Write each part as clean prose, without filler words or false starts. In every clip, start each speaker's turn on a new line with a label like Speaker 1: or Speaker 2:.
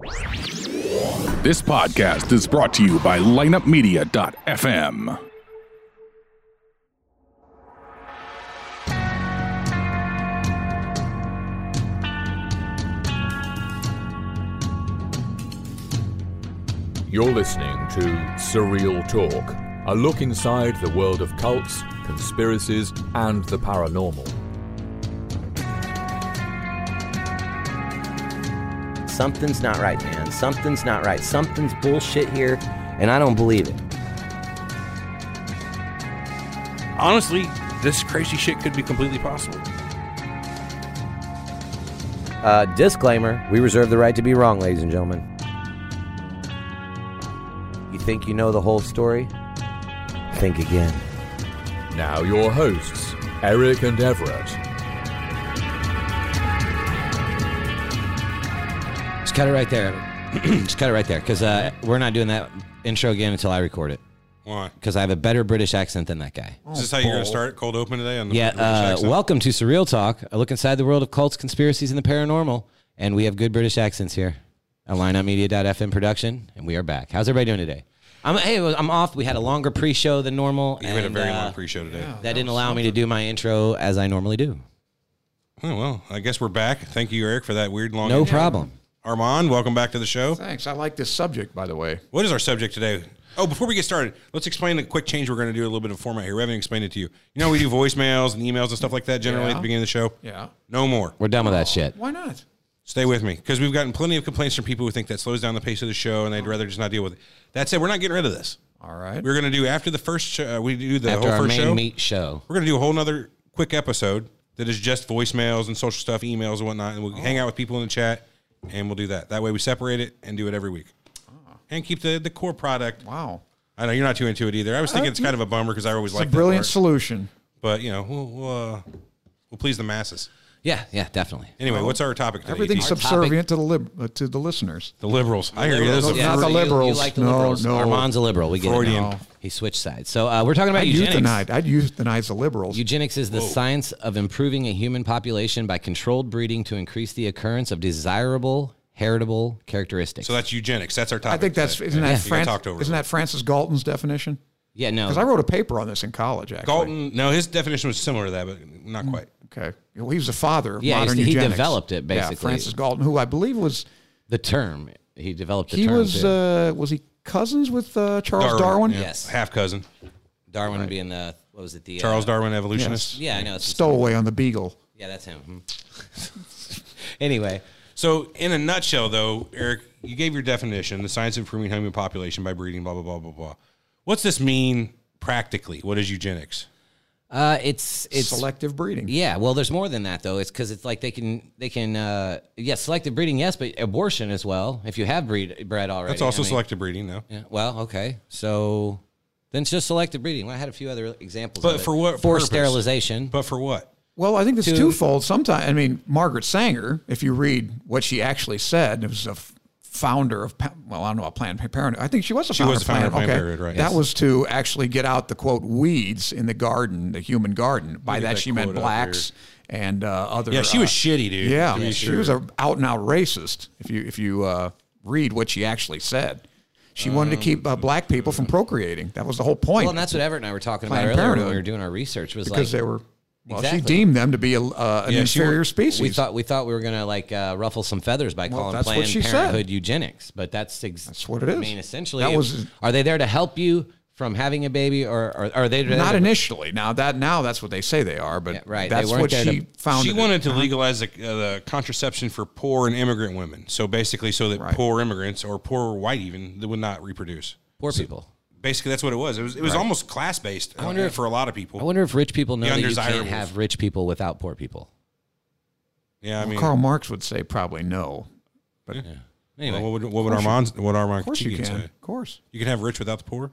Speaker 1: This podcast is brought to you by lineupmedia.fm.
Speaker 2: You're listening to Surreal Talk, a look inside the world of cults, conspiracies, and the paranormal.
Speaker 3: Something's not right, man. Something's not right. Something's bullshit here, and I don't believe it.
Speaker 4: Honestly, this crazy shit could be completely possible.
Speaker 3: Disclaimer, we reserve the right to be wrong, ladies and gentlemen. You think you know the whole story? Think again.
Speaker 2: Now your hosts, Eric and Everett.
Speaker 5: Just cut it right there. Just cut it right there, because we're not doing that intro again until I record it.
Speaker 4: Why?
Speaker 5: Because I have a better British accent than that guy.
Speaker 4: Is this how you're going to start cold open today? On the British accent?
Speaker 5: Welcome to Surreal Talk, a look inside the world of cults, conspiracies, and the paranormal. And we have good British accents here. A lineupmedia.fm production, and we are back. How's everybody doing today? I'm off. We had a longer pre-show than normal.
Speaker 4: You had a very long pre-show today.
Speaker 5: Yeah, that didn't allow me to do my intro as I normally do.
Speaker 4: Oh, well, I guess we're back. Thank you, Eric, for that weird long
Speaker 5: No
Speaker 4: intro.
Speaker 5: problem.
Speaker 4: Armand, welcome back to the show.
Speaker 6: Thanks. I like this subject, by the way.
Speaker 4: What is our subject today? Oh, before we get started, let's explain the quick change we're going to do, a little bit of format here. We haven't explained it to you. You know, we do voicemails and emails and stuff like that generally at the beginning of the show.
Speaker 6: Yeah.
Speaker 4: No more.
Speaker 5: We're done with that shit.
Speaker 6: Why not?
Speaker 4: Stay with me, because we've gotten plenty of complaints from people who think that slows down the pace of the show, and they'd rather just not deal with it. That said, we're not getting rid of this.
Speaker 6: All right.
Speaker 4: We're going to do, after the first show, we do the
Speaker 5: After
Speaker 4: whole
Speaker 5: our
Speaker 4: first
Speaker 5: main
Speaker 4: show.
Speaker 5: meat show.
Speaker 4: We're going to do a whole nother quick episode that is just voicemails and social stuff, emails and whatnot, and we'll hang out with people in the chat, and we'll do that. That way we separate it and do it every week. And keep the core product.
Speaker 6: Wow.
Speaker 4: I know you're not too into it either. I was thinking it's kind of a bummer because I always
Speaker 6: It's
Speaker 4: like
Speaker 6: a brilliant solution.
Speaker 4: But, you know, we'll please the masses.
Speaker 5: Yeah, definitely.
Speaker 4: Anyway, what's our topic today?
Speaker 6: Everything's subservient to the listeners.
Speaker 4: The liberals. I hear you. This is
Speaker 6: Not the liberals.
Speaker 5: You like the
Speaker 6: No,
Speaker 5: liberals.
Speaker 6: no.
Speaker 5: Armand's a liberal. We get
Speaker 4: Freudian.
Speaker 5: it. No. He switched sides. So we're talking about
Speaker 6: I'd
Speaker 5: eugenics.
Speaker 6: euthanize the liberals.
Speaker 5: Eugenics is the science of improving a human population by controlled breeding to increase the occurrence of desirable, heritable characteristics.
Speaker 4: So that's eugenics. That's our topic.
Speaker 6: I think that's
Speaker 4: today.
Speaker 6: isn't
Speaker 4: You got
Speaker 6: that Francis Galton's definition?
Speaker 5: yeah, no.
Speaker 6: Because I wrote a paper on this in college. Actually,
Speaker 4: Galton, no, his definition was similar to that, but not quite.
Speaker 6: Okay, well, he was the father of
Speaker 5: Yeah,
Speaker 6: modern
Speaker 5: he
Speaker 6: eugenics.
Speaker 5: developed it, basically.
Speaker 6: Yeah, Francis Galton, who I believe was
Speaker 5: the term. He developed the
Speaker 6: he
Speaker 5: term.
Speaker 6: was he cousins with Charles Darwin?
Speaker 4: Yeah.
Speaker 5: Yes.
Speaker 4: Half cousin.
Speaker 5: Darwin being the, what was it? The
Speaker 4: Charles Darwin, evolutionist.
Speaker 5: Yeah, I know. It's
Speaker 6: Stowaway on the Beagle.
Speaker 5: Yeah, that's him. Anyway.
Speaker 4: So, in a nutshell, though, Eric, you gave your definition: the science of improving human population by breeding. Blah blah blah blah blah. What's this mean practically? What is eugenics?
Speaker 5: It's
Speaker 6: Selective breeding.
Speaker 5: Yeah, well, there's more than that though. It's because it's like they can selective breeding, yes, but abortion as well. If you have bred already,
Speaker 4: That's also selective breeding, though.
Speaker 5: Yeah. Well, okay, so then it's just selective breeding. Well, I had a few other examples.
Speaker 4: But
Speaker 5: of it.
Speaker 4: for what
Speaker 5: Forced
Speaker 4: purpose?
Speaker 5: sterilization.
Speaker 4: But for what?
Speaker 6: Well, I think it's twofold. Sometimes, I mean, Margaret Sanger, if you read what she actually said, it was a founder of, well, I don't know about Planned Parenthood. I think she was a founder of Planned
Speaker 4: Parenthood, right?
Speaker 6: That was to actually get out the, quote, weeds in the garden, the human garden. By that, she meant blacks and other.
Speaker 4: Yeah, she was shitty, dude.
Speaker 6: Yeah, she was an out-and-out racist, if you read what she actually said. She wanted to keep black people from procreating. That was the whole point.
Speaker 5: Well, and that's what Everett and I were talking about
Speaker 6: Planned
Speaker 5: earlier when
Speaker 6: Parenthood.
Speaker 5: we were doing our research. Was
Speaker 6: because
Speaker 5: like,
Speaker 6: they were. Well,
Speaker 5: Exactly.
Speaker 6: she deemed them to be an inferior species.
Speaker 5: We thought we were gonna ruffle some feathers by calling
Speaker 6: that's what
Speaker 5: Planned
Speaker 6: she said.
Speaker 5: Parenthood eugenics, but that's
Speaker 6: what it is.
Speaker 5: I mean, essentially,
Speaker 6: That was-
Speaker 5: are they there to help you from having a baby, or are they there
Speaker 6: Not
Speaker 5: to,
Speaker 6: initially. Now that's what they say they are, but
Speaker 5: Yeah, right.
Speaker 6: that's
Speaker 5: They weren't
Speaker 6: what
Speaker 5: there
Speaker 6: she
Speaker 5: to-
Speaker 6: found.
Speaker 4: She wanted to legalize the contraception for poor and immigrant women. So basically, so that
Speaker 6: Right.
Speaker 4: poor immigrants or poor white even they would not reproduce.
Speaker 5: poor people?
Speaker 4: Basically, that's what it was. It was almost class based. I wonder for a lot of people.
Speaker 5: I wonder if rich people know
Speaker 4: The
Speaker 5: that you can't
Speaker 4: undesirables.
Speaker 5: have rich people without poor people.
Speaker 4: Yeah, I mean,
Speaker 6: Karl Marx would say probably no. But
Speaker 5: Anyway,
Speaker 4: what would Armand
Speaker 6: of course you
Speaker 4: Keegan
Speaker 6: can.
Speaker 4: say?
Speaker 6: Of course.
Speaker 4: You can have rich without the poor.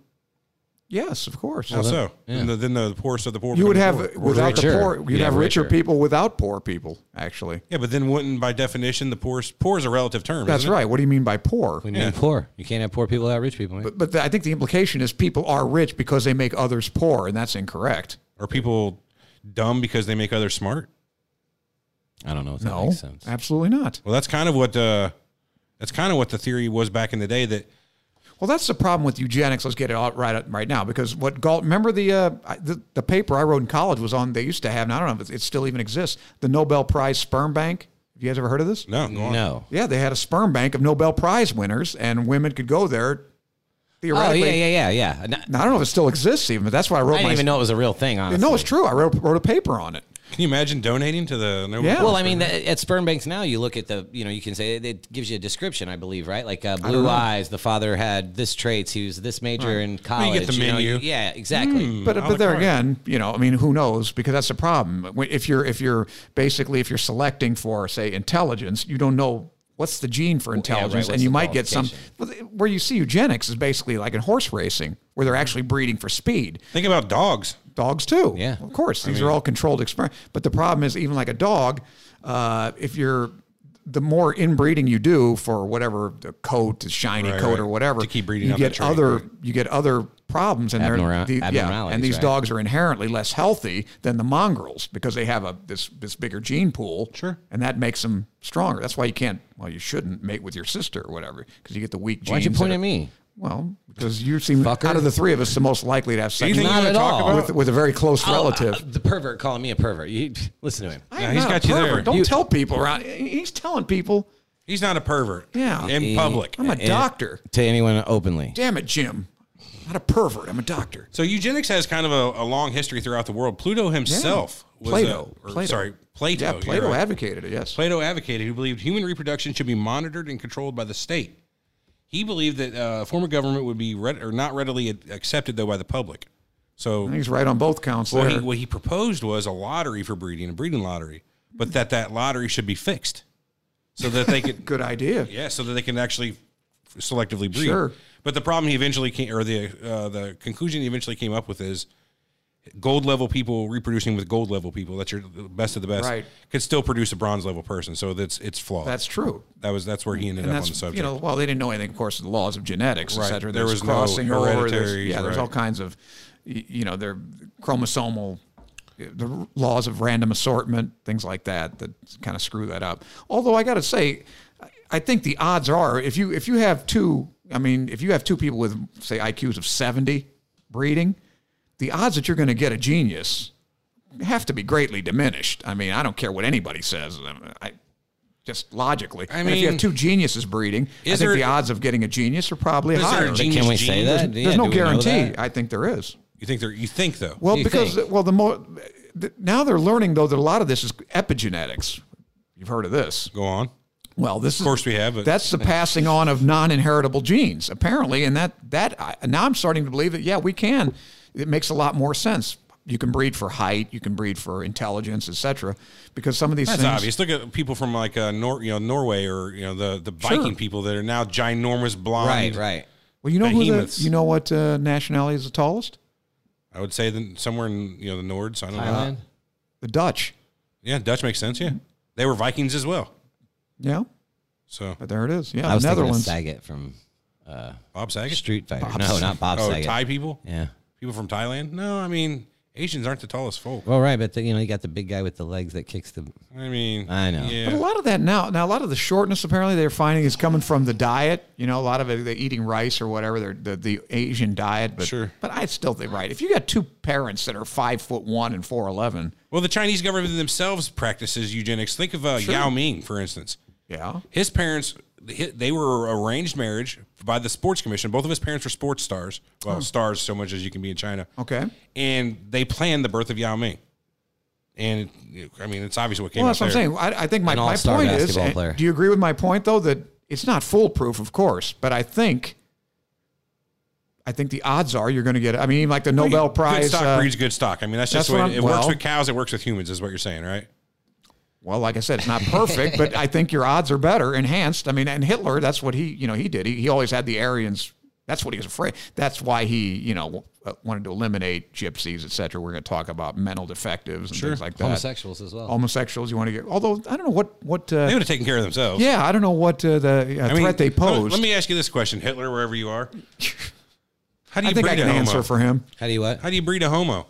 Speaker 6: Yes, of course.
Speaker 4: How so? Then the poor, so the poor.
Speaker 6: You would
Speaker 4: become
Speaker 6: have
Speaker 4: poor.
Speaker 6: without the
Speaker 5: richer.
Speaker 6: poor. You'd have richer people without poor people. Actually,
Speaker 4: Yeah, but then wouldn't by definition the poor is a relative term.
Speaker 6: that's
Speaker 4: isn't it?
Speaker 6: right. What do you mean by poor?
Speaker 5: we mean poor. You can't have poor people without rich people.
Speaker 6: But I think the implication is people are rich because they make others poor, and that's incorrect.
Speaker 4: Are people dumb because they make others smart?
Speaker 5: I don't know if that
Speaker 6: No,
Speaker 5: makes sense.
Speaker 6: absolutely not.
Speaker 4: Well, that's kind of what That's kind of what the theory was back in the day. That
Speaker 6: Well, that's the problem with eugenics. Let's get it out right now, because what Galt, remember the paper I wrote in college was on, they used to have, and I don't know if it still even exists, the Nobel Prize Sperm Bank. Have you guys ever heard of this?
Speaker 4: no, go on.
Speaker 5: No.
Speaker 6: Yeah, they had a sperm bank of Nobel Prize winners, and women could go there
Speaker 5: Oh,
Speaker 6: theoretically.
Speaker 5: yeah.
Speaker 6: Now, I don't know if it still exists even, but that's why I wrote
Speaker 5: I didn't even know it was a real thing, honestly.
Speaker 6: No, it's true. I wrote a paper on it.
Speaker 4: Can you imagine donating to the Nobel
Speaker 6: Yeah.
Speaker 4: Prize?
Speaker 5: Well, I mean, at sperm banks now, you look at you can say it gives you a description, I believe, right? Like blue eyes, the father had this traits, he was this major in college.
Speaker 4: You get the menu.
Speaker 5: Yeah, exactly.
Speaker 6: But there again, I mean, who knows? Because that's the problem. If you're selecting for, say, intelligence, you don't know what's the gene for intelligence,
Speaker 5: what's
Speaker 6: and you
Speaker 5: the
Speaker 6: might get some.
Speaker 5: qualification?
Speaker 6: Where you see eugenics is basically like in horse racing, where they're actually breeding for speed.
Speaker 4: Think about dogs.
Speaker 6: Dogs too.
Speaker 5: Yeah.
Speaker 6: Of course. These are all controlled experiments. But the problem is, even like a dog, the more inbreeding you do for whatever the coat, the shiny coat or whatever,
Speaker 4: to keep breeding
Speaker 6: you
Speaker 4: up
Speaker 6: get
Speaker 4: that trait,
Speaker 6: you get other problems, and
Speaker 5: Abnormalities,
Speaker 6: and these
Speaker 5: right.
Speaker 6: dogs are inherently less healthy than the mongrels because they have this bigger gene pool.
Speaker 4: Sure.
Speaker 6: And that makes them stronger. That's why you shouldn't mate with your sister or whatever, because you get the weak genes.
Speaker 5: Why'd you point
Speaker 6: that
Speaker 5: at me?
Speaker 6: Well, because you seem,
Speaker 5: Fucker.
Speaker 6: out of the three of us, the most likely to have sex
Speaker 4: Anything you
Speaker 5: Not
Speaker 4: want
Speaker 5: at
Speaker 4: to talk
Speaker 5: all.
Speaker 4: about?
Speaker 6: with a very close relative.
Speaker 5: The pervert calling me a pervert. Listen to him.
Speaker 4: Yeah, he's got you there.
Speaker 6: Don't tell people around. He's telling people.
Speaker 4: He's not a pervert.
Speaker 6: Yeah.
Speaker 4: In public.
Speaker 6: I'm a doctor.
Speaker 5: To anyone openly.
Speaker 6: Damn it, Jim. Not a pervert. I'm a doctor.
Speaker 4: So eugenics has kind of a long history throughout the world. Pluto himself was
Speaker 6: Plato.
Speaker 4: Plato.
Speaker 6: Yeah,
Speaker 4: you're
Speaker 6: Plato
Speaker 4: right.
Speaker 6: advocated it, yes.
Speaker 4: Plato advocated, who believed human reproduction should be monitored and controlled by the state. He believed that a form of government would be not readily accepted, though, by the public. So
Speaker 6: He's right on both counts there.
Speaker 4: what he proposed was a lottery for breeding, a breeding lottery, but that lottery should be fixed so that they could
Speaker 6: Good idea.
Speaker 4: yeah, so that they can actually selectively breed.
Speaker 6: Sure.
Speaker 4: But the problem he eventually came, or the conclusion he eventually came up with is gold level people reproducing with gold level people. That's your best of the best.
Speaker 6: Right.
Speaker 4: Could still produce a bronze level person. So it's flawed.
Speaker 6: That's true.
Speaker 4: That's where he ended
Speaker 6: And
Speaker 4: up on
Speaker 6: that's,
Speaker 4: the subject.
Speaker 6: well, they didn't know anything, of course, of the laws of genetics, et
Speaker 4: Right.
Speaker 6: cetera.
Speaker 4: There
Speaker 6: There's
Speaker 4: was no
Speaker 6: crossing over.
Speaker 4: hereditary,
Speaker 6: There's
Speaker 4: right.
Speaker 6: all kinds of, they're chromosomal, the laws of random assortment, things like that kind of screw that up. Although I got to say, I think the odds are if you have two people with, say, IQs of 70 breeding, the odds that you're going to get a genius have to be greatly diminished. I mean, I don't care what anybody says. Just logically. And if you have two geniuses breeding, I think the odds of getting a genius are probably
Speaker 4: Is there
Speaker 6: higher.
Speaker 4: a genius
Speaker 5: Can we
Speaker 4: gene?
Speaker 5: say that?
Speaker 6: There's no
Speaker 5: do we know
Speaker 6: guarantee.
Speaker 5: that?
Speaker 6: I think there is.
Speaker 4: You think though?
Speaker 6: Well,
Speaker 5: You
Speaker 6: because
Speaker 5: think?
Speaker 6: now they're learning though that a lot of this is epigenetics. You've heard of this.
Speaker 4: Go on.
Speaker 6: Well, this
Speaker 4: Of course we have. But
Speaker 6: that's the passing on of non-inheritable genes, apparently, and now I'm starting to believe that we can. It makes a lot more sense. You can breed for height, you can breed for intelligence, etc. Because some of these
Speaker 4: that's
Speaker 6: things,
Speaker 4: obvious. Look at people from like Norway or the Viking people that are now ginormous blonde.
Speaker 5: Right.
Speaker 6: Well, you know
Speaker 4: behemoths.
Speaker 6: you know what nationality is the tallest?
Speaker 4: I would say somewhere in the Nords. I don't know.
Speaker 5: Thailand?
Speaker 6: The Dutch.
Speaker 4: Yeah, Dutch makes sense. Yeah, they were Vikings as well.
Speaker 6: Yeah,
Speaker 4: So
Speaker 6: but there it is. Yeah,
Speaker 5: I was
Speaker 6: the
Speaker 5: thinking of
Speaker 6: Netherlands.
Speaker 5: Saget from
Speaker 4: Bob Saget.
Speaker 5: Street Fighter. No, not Bob Saget.
Speaker 4: Thai people.
Speaker 5: Yeah.
Speaker 4: People from Thailand. No, I mean Asians aren't the tallest folk.
Speaker 5: Well, right, but you got the big guy with the legs that kicks the.
Speaker 4: I mean,
Speaker 5: I know.
Speaker 4: Yeah.
Speaker 6: But a lot of that now a lot of the shortness apparently they're finding is coming from the diet. A lot of it they're eating rice or whatever. The Asian diet. But,
Speaker 4: Sure.
Speaker 6: But I still think if you got two parents that are 5'1" and 4'11",
Speaker 4: Well, the Chinese government themselves practices eugenics. Think of Yao Ming, for instance.
Speaker 6: yeah,
Speaker 4: His parents, they were arranged marriage by the sports commission. Both of his parents were sports stars. Well, stars so much as you can be in China.
Speaker 6: okay.
Speaker 4: And they planned the birth of Yao Ming. And, I mean, it's obvious what came
Speaker 6: Well,
Speaker 4: out
Speaker 6: that's what I'm saying. I think my
Speaker 5: An
Speaker 6: point
Speaker 5: all-star
Speaker 6: is.
Speaker 5: basketball player.
Speaker 6: Do you agree with my point though that it's not foolproof, of course, but I think the odds are you're going to get. I mean, like the Nobel Prize.
Speaker 4: Good stock breeds good stock. I mean, that's just
Speaker 6: that's
Speaker 4: the
Speaker 6: what
Speaker 4: way
Speaker 6: I'm-
Speaker 4: it works
Speaker 6: well-
Speaker 4: with cows. It works with humans, is what you're saying, right?
Speaker 6: Well, like I said, it's not perfect, but I think your odds are better, enhanced. I mean, and Hitler, that's what he did. He always had the Aryans. That's what he was afraid. That's why he, wanted to eliminate gypsies, et cetera. We're going to talk about mental defectives and things like that.
Speaker 5: Homosexuals as well.
Speaker 6: Homosexuals, you want to get. Although I don't know what.
Speaker 4: They would have taken care of themselves.
Speaker 6: Yeah, I don't know what threat they posed.
Speaker 4: Let me ask you this question, Hitler, wherever you are. How do
Speaker 6: I
Speaker 4: you
Speaker 6: think
Speaker 4: breed
Speaker 6: I can
Speaker 4: a homo?
Speaker 6: answer for him.
Speaker 5: How do you what?
Speaker 4: How do you breed a homo?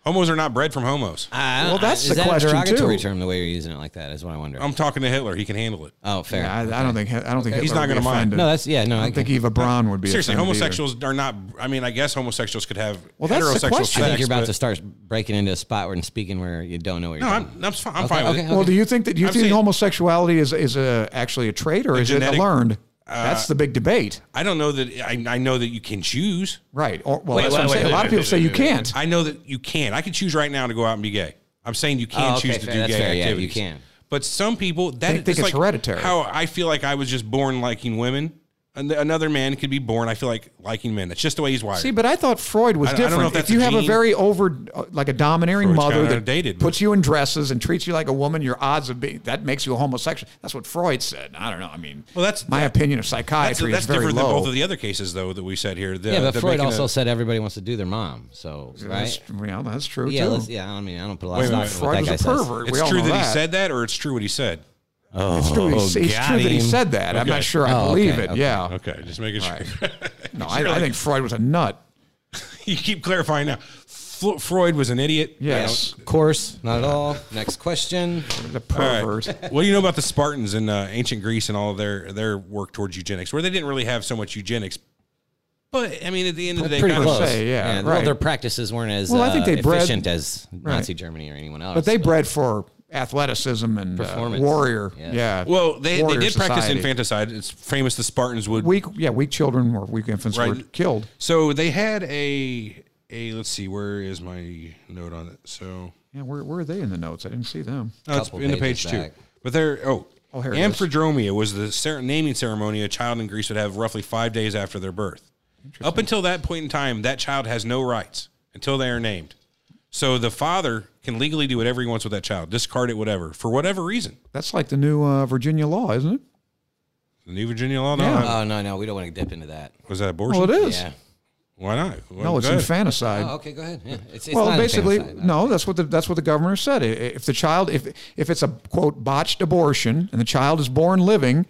Speaker 4: Homos are not bred from homos.
Speaker 6: Well, that's
Speaker 5: is
Speaker 6: the
Speaker 5: that
Speaker 6: question,
Speaker 5: a derogatory
Speaker 6: too.
Speaker 5: term the way you're using it like that is what I wonder.
Speaker 4: I'm talking to Hitler. He can handle it.
Speaker 5: Oh, fair.
Speaker 6: Yeah, I don't think Hitler
Speaker 4: He's not
Speaker 6: would be
Speaker 4: gonna mind.
Speaker 6: offended.
Speaker 5: No, that's no.
Speaker 6: I don't think Eva Braun would be
Speaker 4: Seriously,
Speaker 6: offended
Speaker 4: homosexuals are not. I mean, I guess homosexuals could have
Speaker 6: Well, that's the
Speaker 4: heterosexual
Speaker 6: question.
Speaker 4: sex.
Speaker 5: I think you're about
Speaker 4: but-
Speaker 5: to start breaking into a spot where and speaking where you don't know what you're
Speaker 4: No,
Speaker 5: doing.
Speaker 4: I'm fine. I'm fine with it.
Speaker 6: Well, do you think that
Speaker 4: I'm saying-
Speaker 6: homosexuality is actually a trait or is
Speaker 4: genetic-
Speaker 6: it learned? That's the big debate,
Speaker 4: I don't know that. I know that you can choose.
Speaker 6: right? Or, well,
Speaker 5: Wait,
Speaker 6: that's what I'm
Speaker 5: wait,
Speaker 6: saying.
Speaker 5: wait,
Speaker 6: A lot of people say you can't.
Speaker 4: I know that you can. I can choose right now to go out and be gay. I'm saying you can
Speaker 5: Oh, okay,
Speaker 4: choose to
Speaker 5: fair.
Speaker 4: do
Speaker 5: That's
Speaker 4: gay
Speaker 5: fair. Yeah, you
Speaker 4: activities.
Speaker 5: can.
Speaker 4: But some people that
Speaker 6: Think it's
Speaker 4: like
Speaker 6: hereditary.
Speaker 4: How I feel like I was just born liking women. And another man could be born, I feel like, liking men. That's just the way he's wired.
Speaker 6: See, but I thought Freud was
Speaker 4: I don't know
Speaker 6: different.
Speaker 4: if that's
Speaker 6: If you
Speaker 4: a
Speaker 6: have a
Speaker 4: gene.
Speaker 6: very like a domineering
Speaker 4: Freud's
Speaker 6: mother
Speaker 4: kinda
Speaker 6: that
Speaker 4: dated,
Speaker 6: puts you in dresses and treats you like a woman, your odds of being that makes you a homosexual. That's what Freud said. I don't know. I mean,
Speaker 4: Well, that's-
Speaker 6: my opinion of
Speaker 4: that's
Speaker 6: psychiatry is very
Speaker 4: different
Speaker 6: low.
Speaker 4: than both of the other cases, though, that we said here.
Speaker 5: Yeah, but Freud also said everybody wants to do their mom. So right?
Speaker 6: That's true
Speaker 5: Yeah,
Speaker 6: too.
Speaker 5: I mean, I don't put a lot
Speaker 4: Wait
Speaker 5: of
Speaker 4: a minute.
Speaker 5: stock in what
Speaker 6: Freud
Speaker 5: that
Speaker 6: was
Speaker 5: guy
Speaker 6: a
Speaker 5: says.
Speaker 6: pervert.
Speaker 4: It's
Speaker 6: we all
Speaker 4: true
Speaker 6: know
Speaker 4: that he said that, or it's true what he said?
Speaker 6: It's true. It's true
Speaker 5: got
Speaker 6: that he
Speaker 5: him.
Speaker 6: said that. I'm
Speaker 4: Okay.
Speaker 6: not sure I believe it.
Speaker 5: okay.
Speaker 6: Yeah.
Speaker 4: Okay, just making sure.
Speaker 6: No, I think Freud was a nut.
Speaker 4: You keep clarifying now. Freud was an idiot.
Speaker 6: Yes.
Speaker 5: Of course, not at all. Next question.
Speaker 6: The
Speaker 4: All right.
Speaker 6: pervert.
Speaker 4: What do you know about the Spartans in ancient Greece and all of their work towards eugenics, where they didn't really have so much eugenics? But I mean, at the end of the day,
Speaker 5: Pretty
Speaker 4: kind of-
Speaker 5: close.
Speaker 6: say, yeah,
Speaker 5: Well,
Speaker 6: right.
Speaker 5: their practices weren't as
Speaker 6: Well, I think they bred-
Speaker 5: efficient as Nazi Germany or anyone else.
Speaker 6: But they bred for athleticism and
Speaker 5: Performance.
Speaker 6: warrior.
Speaker 5: Yeah.
Speaker 6: Yeah.
Speaker 4: Well, they
Speaker 6: warrior
Speaker 4: did practice
Speaker 6: society.
Speaker 4: infanticide. It's famous the Spartans would.
Speaker 6: Weak children or weak infants were
Speaker 4: Right.
Speaker 6: killed.
Speaker 4: So they had a let's see, where is my note on it? So
Speaker 6: Yeah, where are they in the notes? I didn't see them.
Speaker 4: oh, it's
Speaker 5: Couple
Speaker 4: in the page
Speaker 5: pages
Speaker 4: two.
Speaker 5: back.
Speaker 4: But there,
Speaker 6: here it is.
Speaker 4: Amphidromia was the naming ceremony a child in Greece would have roughly 5 days after their birth. Up until that point in time, that child has no rights until they are named. So the father can legally do whatever he wants with that child, discard it, whatever, for whatever reason.
Speaker 6: That's like the new Virginia law, isn't it?
Speaker 4: The New Virginia law?
Speaker 6: Yeah.
Speaker 5: Oh no, we don't want to dip into that.
Speaker 4: Was that abortion?
Speaker 6: Well, it is.
Speaker 5: Yeah.
Speaker 4: Why not?
Speaker 6: No, it's
Speaker 4: Go ahead.
Speaker 6: infanticide.
Speaker 5: Oh, okay, go ahead. Yeah, it's
Speaker 6: Well,
Speaker 5: not
Speaker 6: basically,
Speaker 5: infanticide,
Speaker 6: no. That's what the governor said. If the child, if it's a quote botched abortion and the child is born living,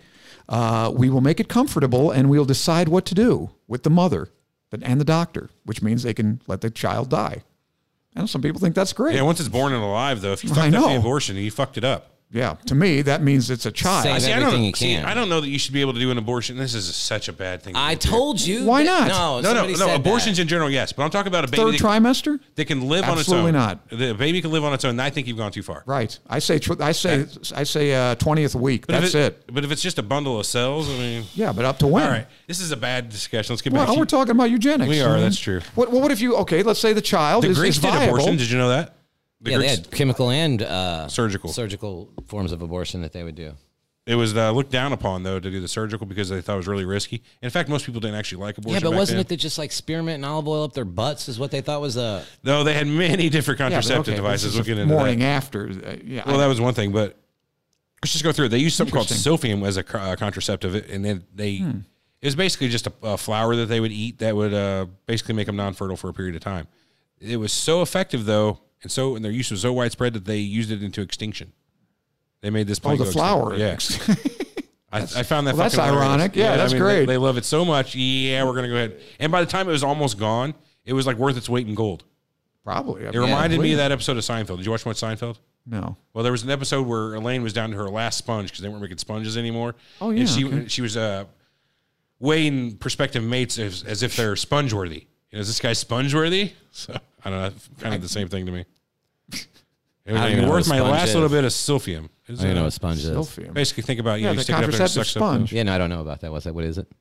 Speaker 6: we will make it comfortable and we'll decide what to do with the mother and the doctor, which means they can let the child die. And some people think that's great.
Speaker 4: Yeah, once it's born and alive, though, if you
Speaker 6: I
Speaker 4: fucked up the
Speaker 6: know.
Speaker 4: abortion, you fucked it up.
Speaker 6: Yeah, to me that means it's a child.
Speaker 5: Save
Speaker 4: See,
Speaker 5: everything you can.
Speaker 4: I don't know that you should be able to do an abortion. This is such a bad thing.
Speaker 5: I told you.
Speaker 6: Why
Speaker 5: that-
Speaker 6: not?
Speaker 5: No,
Speaker 4: No,
Speaker 5: somebody said
Speaker 4: abortions
Speaker 5: that.
Speaker 4: in general, yes. But I'm talking about a baby
Speaker 6: Third trimester?
Speaker 4: that can live
Speaker 6: Absolutely
Speaker 4: on its own.
Speaker 6: not.
Speaker 4: The baby can live on its own. I think you've gone too far.
Speaker 6: Right. I say 20th week.
Speaker 4: But if
Speaker 6: That's it.
Speaker 4: But if it's just a bundle of cells, I mean,
Speaker 6: Yeah, but up to when?
Speaker 4: all right. This is a bad discussion. Let's get back
Speaker 6: Well,
Speaker 4: to
Speaker 6: we're talking about eugenics.
Speaker 4: We are,
Speaker 6: Mhm.
Speaker 4: that's true.
Speaker 6: What if you? Okay, let's say the child
Speaker 4: the
Speaker 6: is
Speaker 4: Greeks did
Speaker 6: viable.
Speaker 4: abortion. Did you know that? The
Speaker 5: Yeah, they
Speaker 4: Greeks,
Speaker 5: had chemical and
Speaker 4: Surgical.
Speaker 5: forms of abortion that they would do.
Speaker 4: it was looked down upon though to do the surgical because they thought it was really risky. In fact, most people didn't actually like abortion.
Speaker 5: Yeah, but
Speaker 4: back
Speaker 5: wasn't
Speaker 4: then.
Speaker 5: it that just like spearmint and olive oil up their butts is what they thought was a?
Speaker 4: No, they had many different
Speaker 6: Yeah, but
Speaker 4: contraceptive
Speaker 6: okay,
Speaker 4: devices.
Speaker 6: this is
Speaker 4: We'll get
Speaker 6: the
Speaker 4: into
Speaker 6: morning
Speaker 4: that.
Speaker 6: after. Yeah.
Speaker 4: Well, that was one thing, but let's just go through it. They used something called
Speaker 6: Interesting.
Speaker 4: silphium as a contraceptive, and then it was basically just a flower that they would eat that would basically make them non-fertile for a period of time. It was so effective though, and their use was so widespread that they used it into extinction. They made this plant
Speaker 6: the
Speaker 4: go
Speaker 6: flower.
Speaker 4: extinct. Yeah. I found that
Speaker 6: Well, that's
Speaker 4: fucking hilarious.
Speaker 6: ironic. Yeah, that's great.
Speaker 4: They love it so much. Yeah, we're gonna go ahead. And by the time it was almost gone, it was like worth its weight in gold.
Speaker 6: Probably.
Speaker 4: It reminded me of that episode of Seinfeld. Did you watch much Seinfeld?
Speaker 6: No.
Speaker 4: Well, there was an episode where Elaine was down to her last sponge because they weren't making sponges anymore.
Speaker 6: Oh, yeah,
Speaker 4: And she was weighing prospective mates as if they're sponge worthy. Is this guy sponge worthy? So I don't know. Kind of the same thing to me. It was
Speaker 5: I don't even know
Speaker 4: worth
Speaker 5: what
Speaker 4: my
Speaker 5: sponge
Speaker 4: last
Speaker 5: is.
Speaker 4: little bit of silphium.
Speaker 5: I don't know what sponge is.
Speaker 6: Silphium.
Speaker 4: Basically, think about
Speaker 6: Yeah,
Speaker 4: you
Speaker 6: the
Speaker 4: stick it up there,
Speaker 6: contraceptive
Speaker 4: sucks up
Speaker 6: sponge.
Speaker 4: the-
Speaker 5: Yeah, no, I don't know about that. What's that? What is it?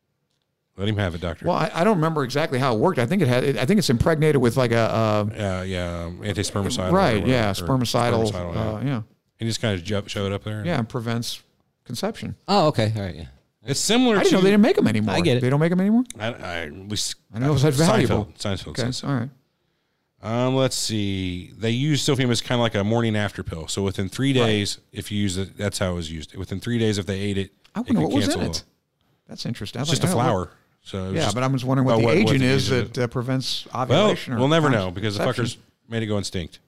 Speaker 4: Let him have it, doctor.
Speaker 6: Well, I don't remember exactly how it worked. I think I think it's impregnated with like a
Speaker 4: anti-spermicidal.
Speaker 6: right.
Speaker 4: or
Speaker 6: Yeah,
Speaker 4: whatever, or
Speaker 6: spermicidal.
Speaker 4: yeah. He just kind of showed it up there.
Speaker 6: Yeah, and prevents conception.
Speaker 5: Oh, okay. All right. Yeah.
Speaker 4: It's similar
Speaker 6: I didn't
Speaker 4: to.
Speaker 6: know they didn't make them anymore.
Speaker 5: I get it.
Speaker 6: They don't make them anymore.
Speaker 4: at least
Speaker 6: I know it was that valuable.
Speaker 4: Seinfeld
Speaker 6: Okay,
Speaker 4: says so.
Speaker 6: all right.
Speaker 4: Let's see. They use silphium as kind of like a morning after pill. So within 3 days, if you use it, that's how it was used. Within 3 days, if they ate it,
Speaker 6: I
Speaker 4: it
Speaker 6: wonder
Speaker 4: could
Speaker 6: what was in
Speaker 4: cancel
Speaker 6: it. That's interesting.
Speaker 4: It's just a flower. So it was
Speaker 6: Yeah,
Speaker 4: just-
Speaker 6: but I'm just wondering what
Speaker 4: well,
Speaker 6: the
Speaker 4: what
Speaker 6: agent
Speaker 4: the
Speaker 6: is
Speaker 4: agent
Speaker 6: that prevents
Speaker 4: well,
Speaker 6: ovulation. or
Speaker 4: we'll never know because the
Speaker 6: conception.
Speaker 4: fuckers made it go extinct.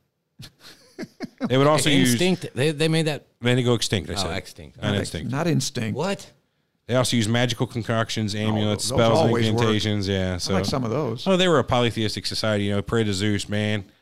Speaker 4: They would also use
Speaker 5: Instinct. They made that.
Speaker 4: made it go extinct. They said
Speaker 5: extinct.
Speaker 4: Not instinct.
Speaker 6: Not instinct.
Speaker 5: What?
Speaker 4: They also use magical concoctions, amulets,
Speaker 6: those
Speaker 4: spells, and
Speaker 6: always work.
Speaker 4: incantations. Yeah,
Speaker 6: I
Speaker 4: so
Speaker 6: like some of those.
Speaker 4: oh, they were a polytheistic society. Pray to Zeus, man.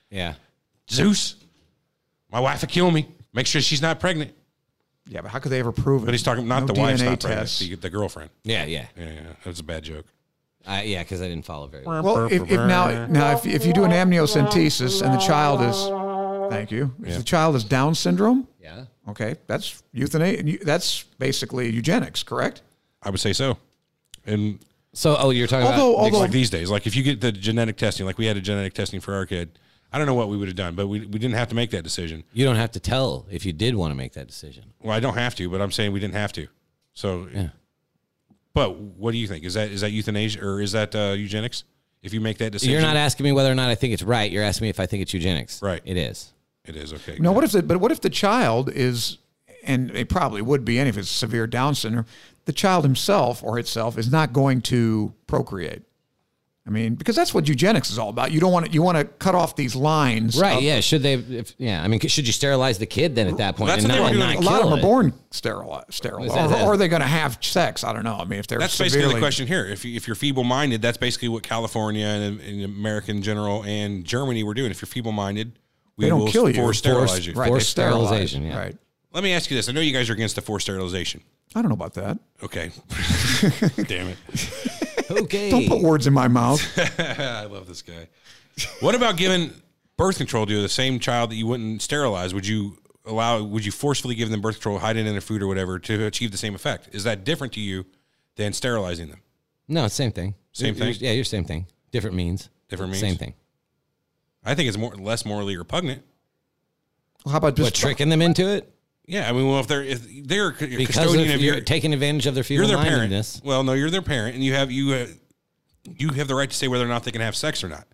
Speaker 5: Yeah.
Speaker 4: Zeus, my wife will kill me. Make sure she's not pregnant.
Speaker 6: Yeah, but how could they ever prove it?
Speaker 4: But he's talking not
Speaker 6: No
Speaker 4: the wife's
Speaker 6: DNA
Speaker 4: not pregnant,
Speaker 6: tests.
Speaker 4: the girlfriend.
Speaker 5: Yeah.
Speaker 4: Yeah, that was a bad joke.
Speaker 5: Yeah, because I didn't follow very well.
Speaker 6: Well, if you do an amniocentesis and the child is, thank you, if the child is Down syndrome,
Speaker 5: Yeah.
Speaker 6: okay, that's euthanasia. That's basically eugenics, correct?
Speaker 4: I would say so. And
Speaker 5: So, you're talking
Speaker 6: Although-
Speaker 5: about
Speaker 4: like these days, like if you get the genetic testing, like we had a genetic testing for our kid, I don't know what we would have done, but we didn't have to make that decision.
Speaker 5: you don't have to tell if you did want to make that decision.
Speaker 4: Well, I don't have to, but I'm saying we didn't have to. So,
Speaker 5: Yeah.
Speaker 4: But what do you think? Is that euthanasia or is that eugenics? If you make that decision,
Speaker 5: You're not asking me whether or not I think it's right. You're asking me if I think it's eugenics.
Speaker 4: Right.
Speaker 5: It is.
Speaker 4: It is okay.
Speaker 6: No, what if the child is, and it probably would be, and if it's severe Down syndrome, the child himself or itself is not going to procreate. I mean, because that's what eugenics is all about. You want to cut off these lines,
Speaker 5: Right.
Speaker 6: of-
Speaker 5: Yeah. Should they? I mean, should you sterilize the kid then at that point?
Speaker 4: That's
Speaker 5: and
Speaker 4: what they were
Speaker 5: not
Speaker 4: doing.
Speaker 6: A lot of
Speaker 5: kill
Speaker 6: them are
Speaker 5: it?
Speaker 6: born sterile, or are they going to have sex? I don't know. I mean, if they're
Speaker 4: That's
Speaker 6: severely,
Speaker 4: basically the question here. If you're feeble-minded, that's basically what California and America in general and Germany were doing. If you're feeble-minded, we
Speaker 6: They don't
Speaker 4: will
Speaker 6: kill you.
Speaker 4: force sterilize you.
Speaker 6: Right,
Speaker 5: Forced
Speaker 6: they sterilize,
Speaker 5: sterilization, yeah.
Speaker 6: Right.
Speaker 4: Let me ask you this. I know you guys are against the forced sterilization.
Speaker 6: I don't know about that.
Speaker 4: Okay. Damn it.
Speaker 5: Okay.
Speaker 6: Don't put words in my mouth.
Speaker 4: I love this guy. What about giving birth control to the same child that you wouldn't sterilize? Would you forcefully give them birth control, hide it in their food or whatever to achieve the same effect? Is that different to you than sterilizing them?
Speaker 5: No, same thing.
Speaker 4: Same thing?
Speaker 5: Yeah, you're same thing. Different means.
Speaker 4: Different means?
Speaker 5: Same thing.
Speaker 4: I think it's less morally repugnant.
Speaker 6: Well, how about just
Speaker 5: What, tricking them into it?
Speaker 4: Yeah, I mean, well, if they're a
Speaker 5: Because
Speaker 4: custodian of
Speaker 5: you're
Speaker 4: your,
Speaker 5: taking advantage of their
Speaker 4: you're their parent.
Speaker 5: feeble-mindedness.
Speaker 4: Well, no, you're their parent, and you have the right to say whether or not they can have sex or not.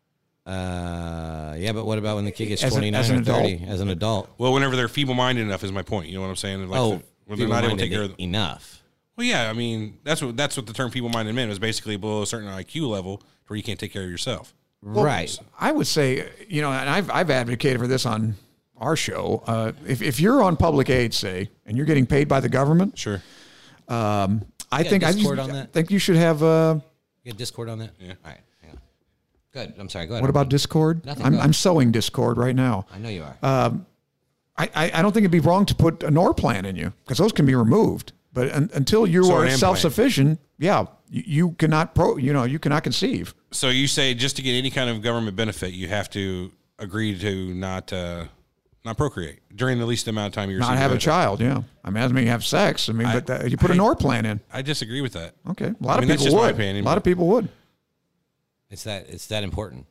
Speaker 5: Yeah, but what about when the kid gets
Speaker 6: As an-
Speaker 5: 29
Speaker 6: as an
Speaker 5: or 30
Speaker 6: adult?
Speaker 5: as an adult?
Speaker 4: Well, whenever they're feeble-minded enough is my point. You know what I'm saying? Like when they're not able to take care of them.
Speaker 5: enough.
Speaker 4: Well, yeah, I mean that's what the term feeble-minded meant was basically below a certain IQ level where you can't take care of yourself.
Speaker 5: Right.
Speaker 6: I would say, and I've advocated for this on our show. If you're on public aid, say, and you're getting paid by the government,
Speaker 4: Sure.
Speaker 6: I think
Speaker 5: Discord on that?
Speaker 6: think you should have.
Speaker 5: You got Discord on that?
Speaker 4: Yeah.
Speaker 5: All right. Hang on. Good. I'm sorry. Go ahead.
Speaker 6: What about Discord?
Speaker 5: Nothing, go ahead.
Speaker 6: I'm sowing Discord right now.
Speaker 5: I know you are.
Speaker 6: I don't think it'd be wrong to put a Norplant in you because those can be removed. But until you
Speaker 4: So
Speaker 6: are
Speaker 4: an implant.
Speaker 6: self-sufficient, you cannot you cannot conceive.
Speaker 4: So you say just to get any kind of government benefit, you have to agree to not procreate during the least amount of time you're
Speaker 6: Not have a child, yeah. I mean, that doesn't mean you have sex. I mean, but you put a Norplant in.
Speaker 4: I disagred with that.
Speaker 6: Okay, a lot
Speaker 4: I mean,
Speaker 6: of
Speaker 4: that's
Speaker 6: people
Speaker 4: just my
Speaker 6: would.
Speaker 4: opinion,
Speaker 6: A lot of people would.
Speaker 5: It's that important.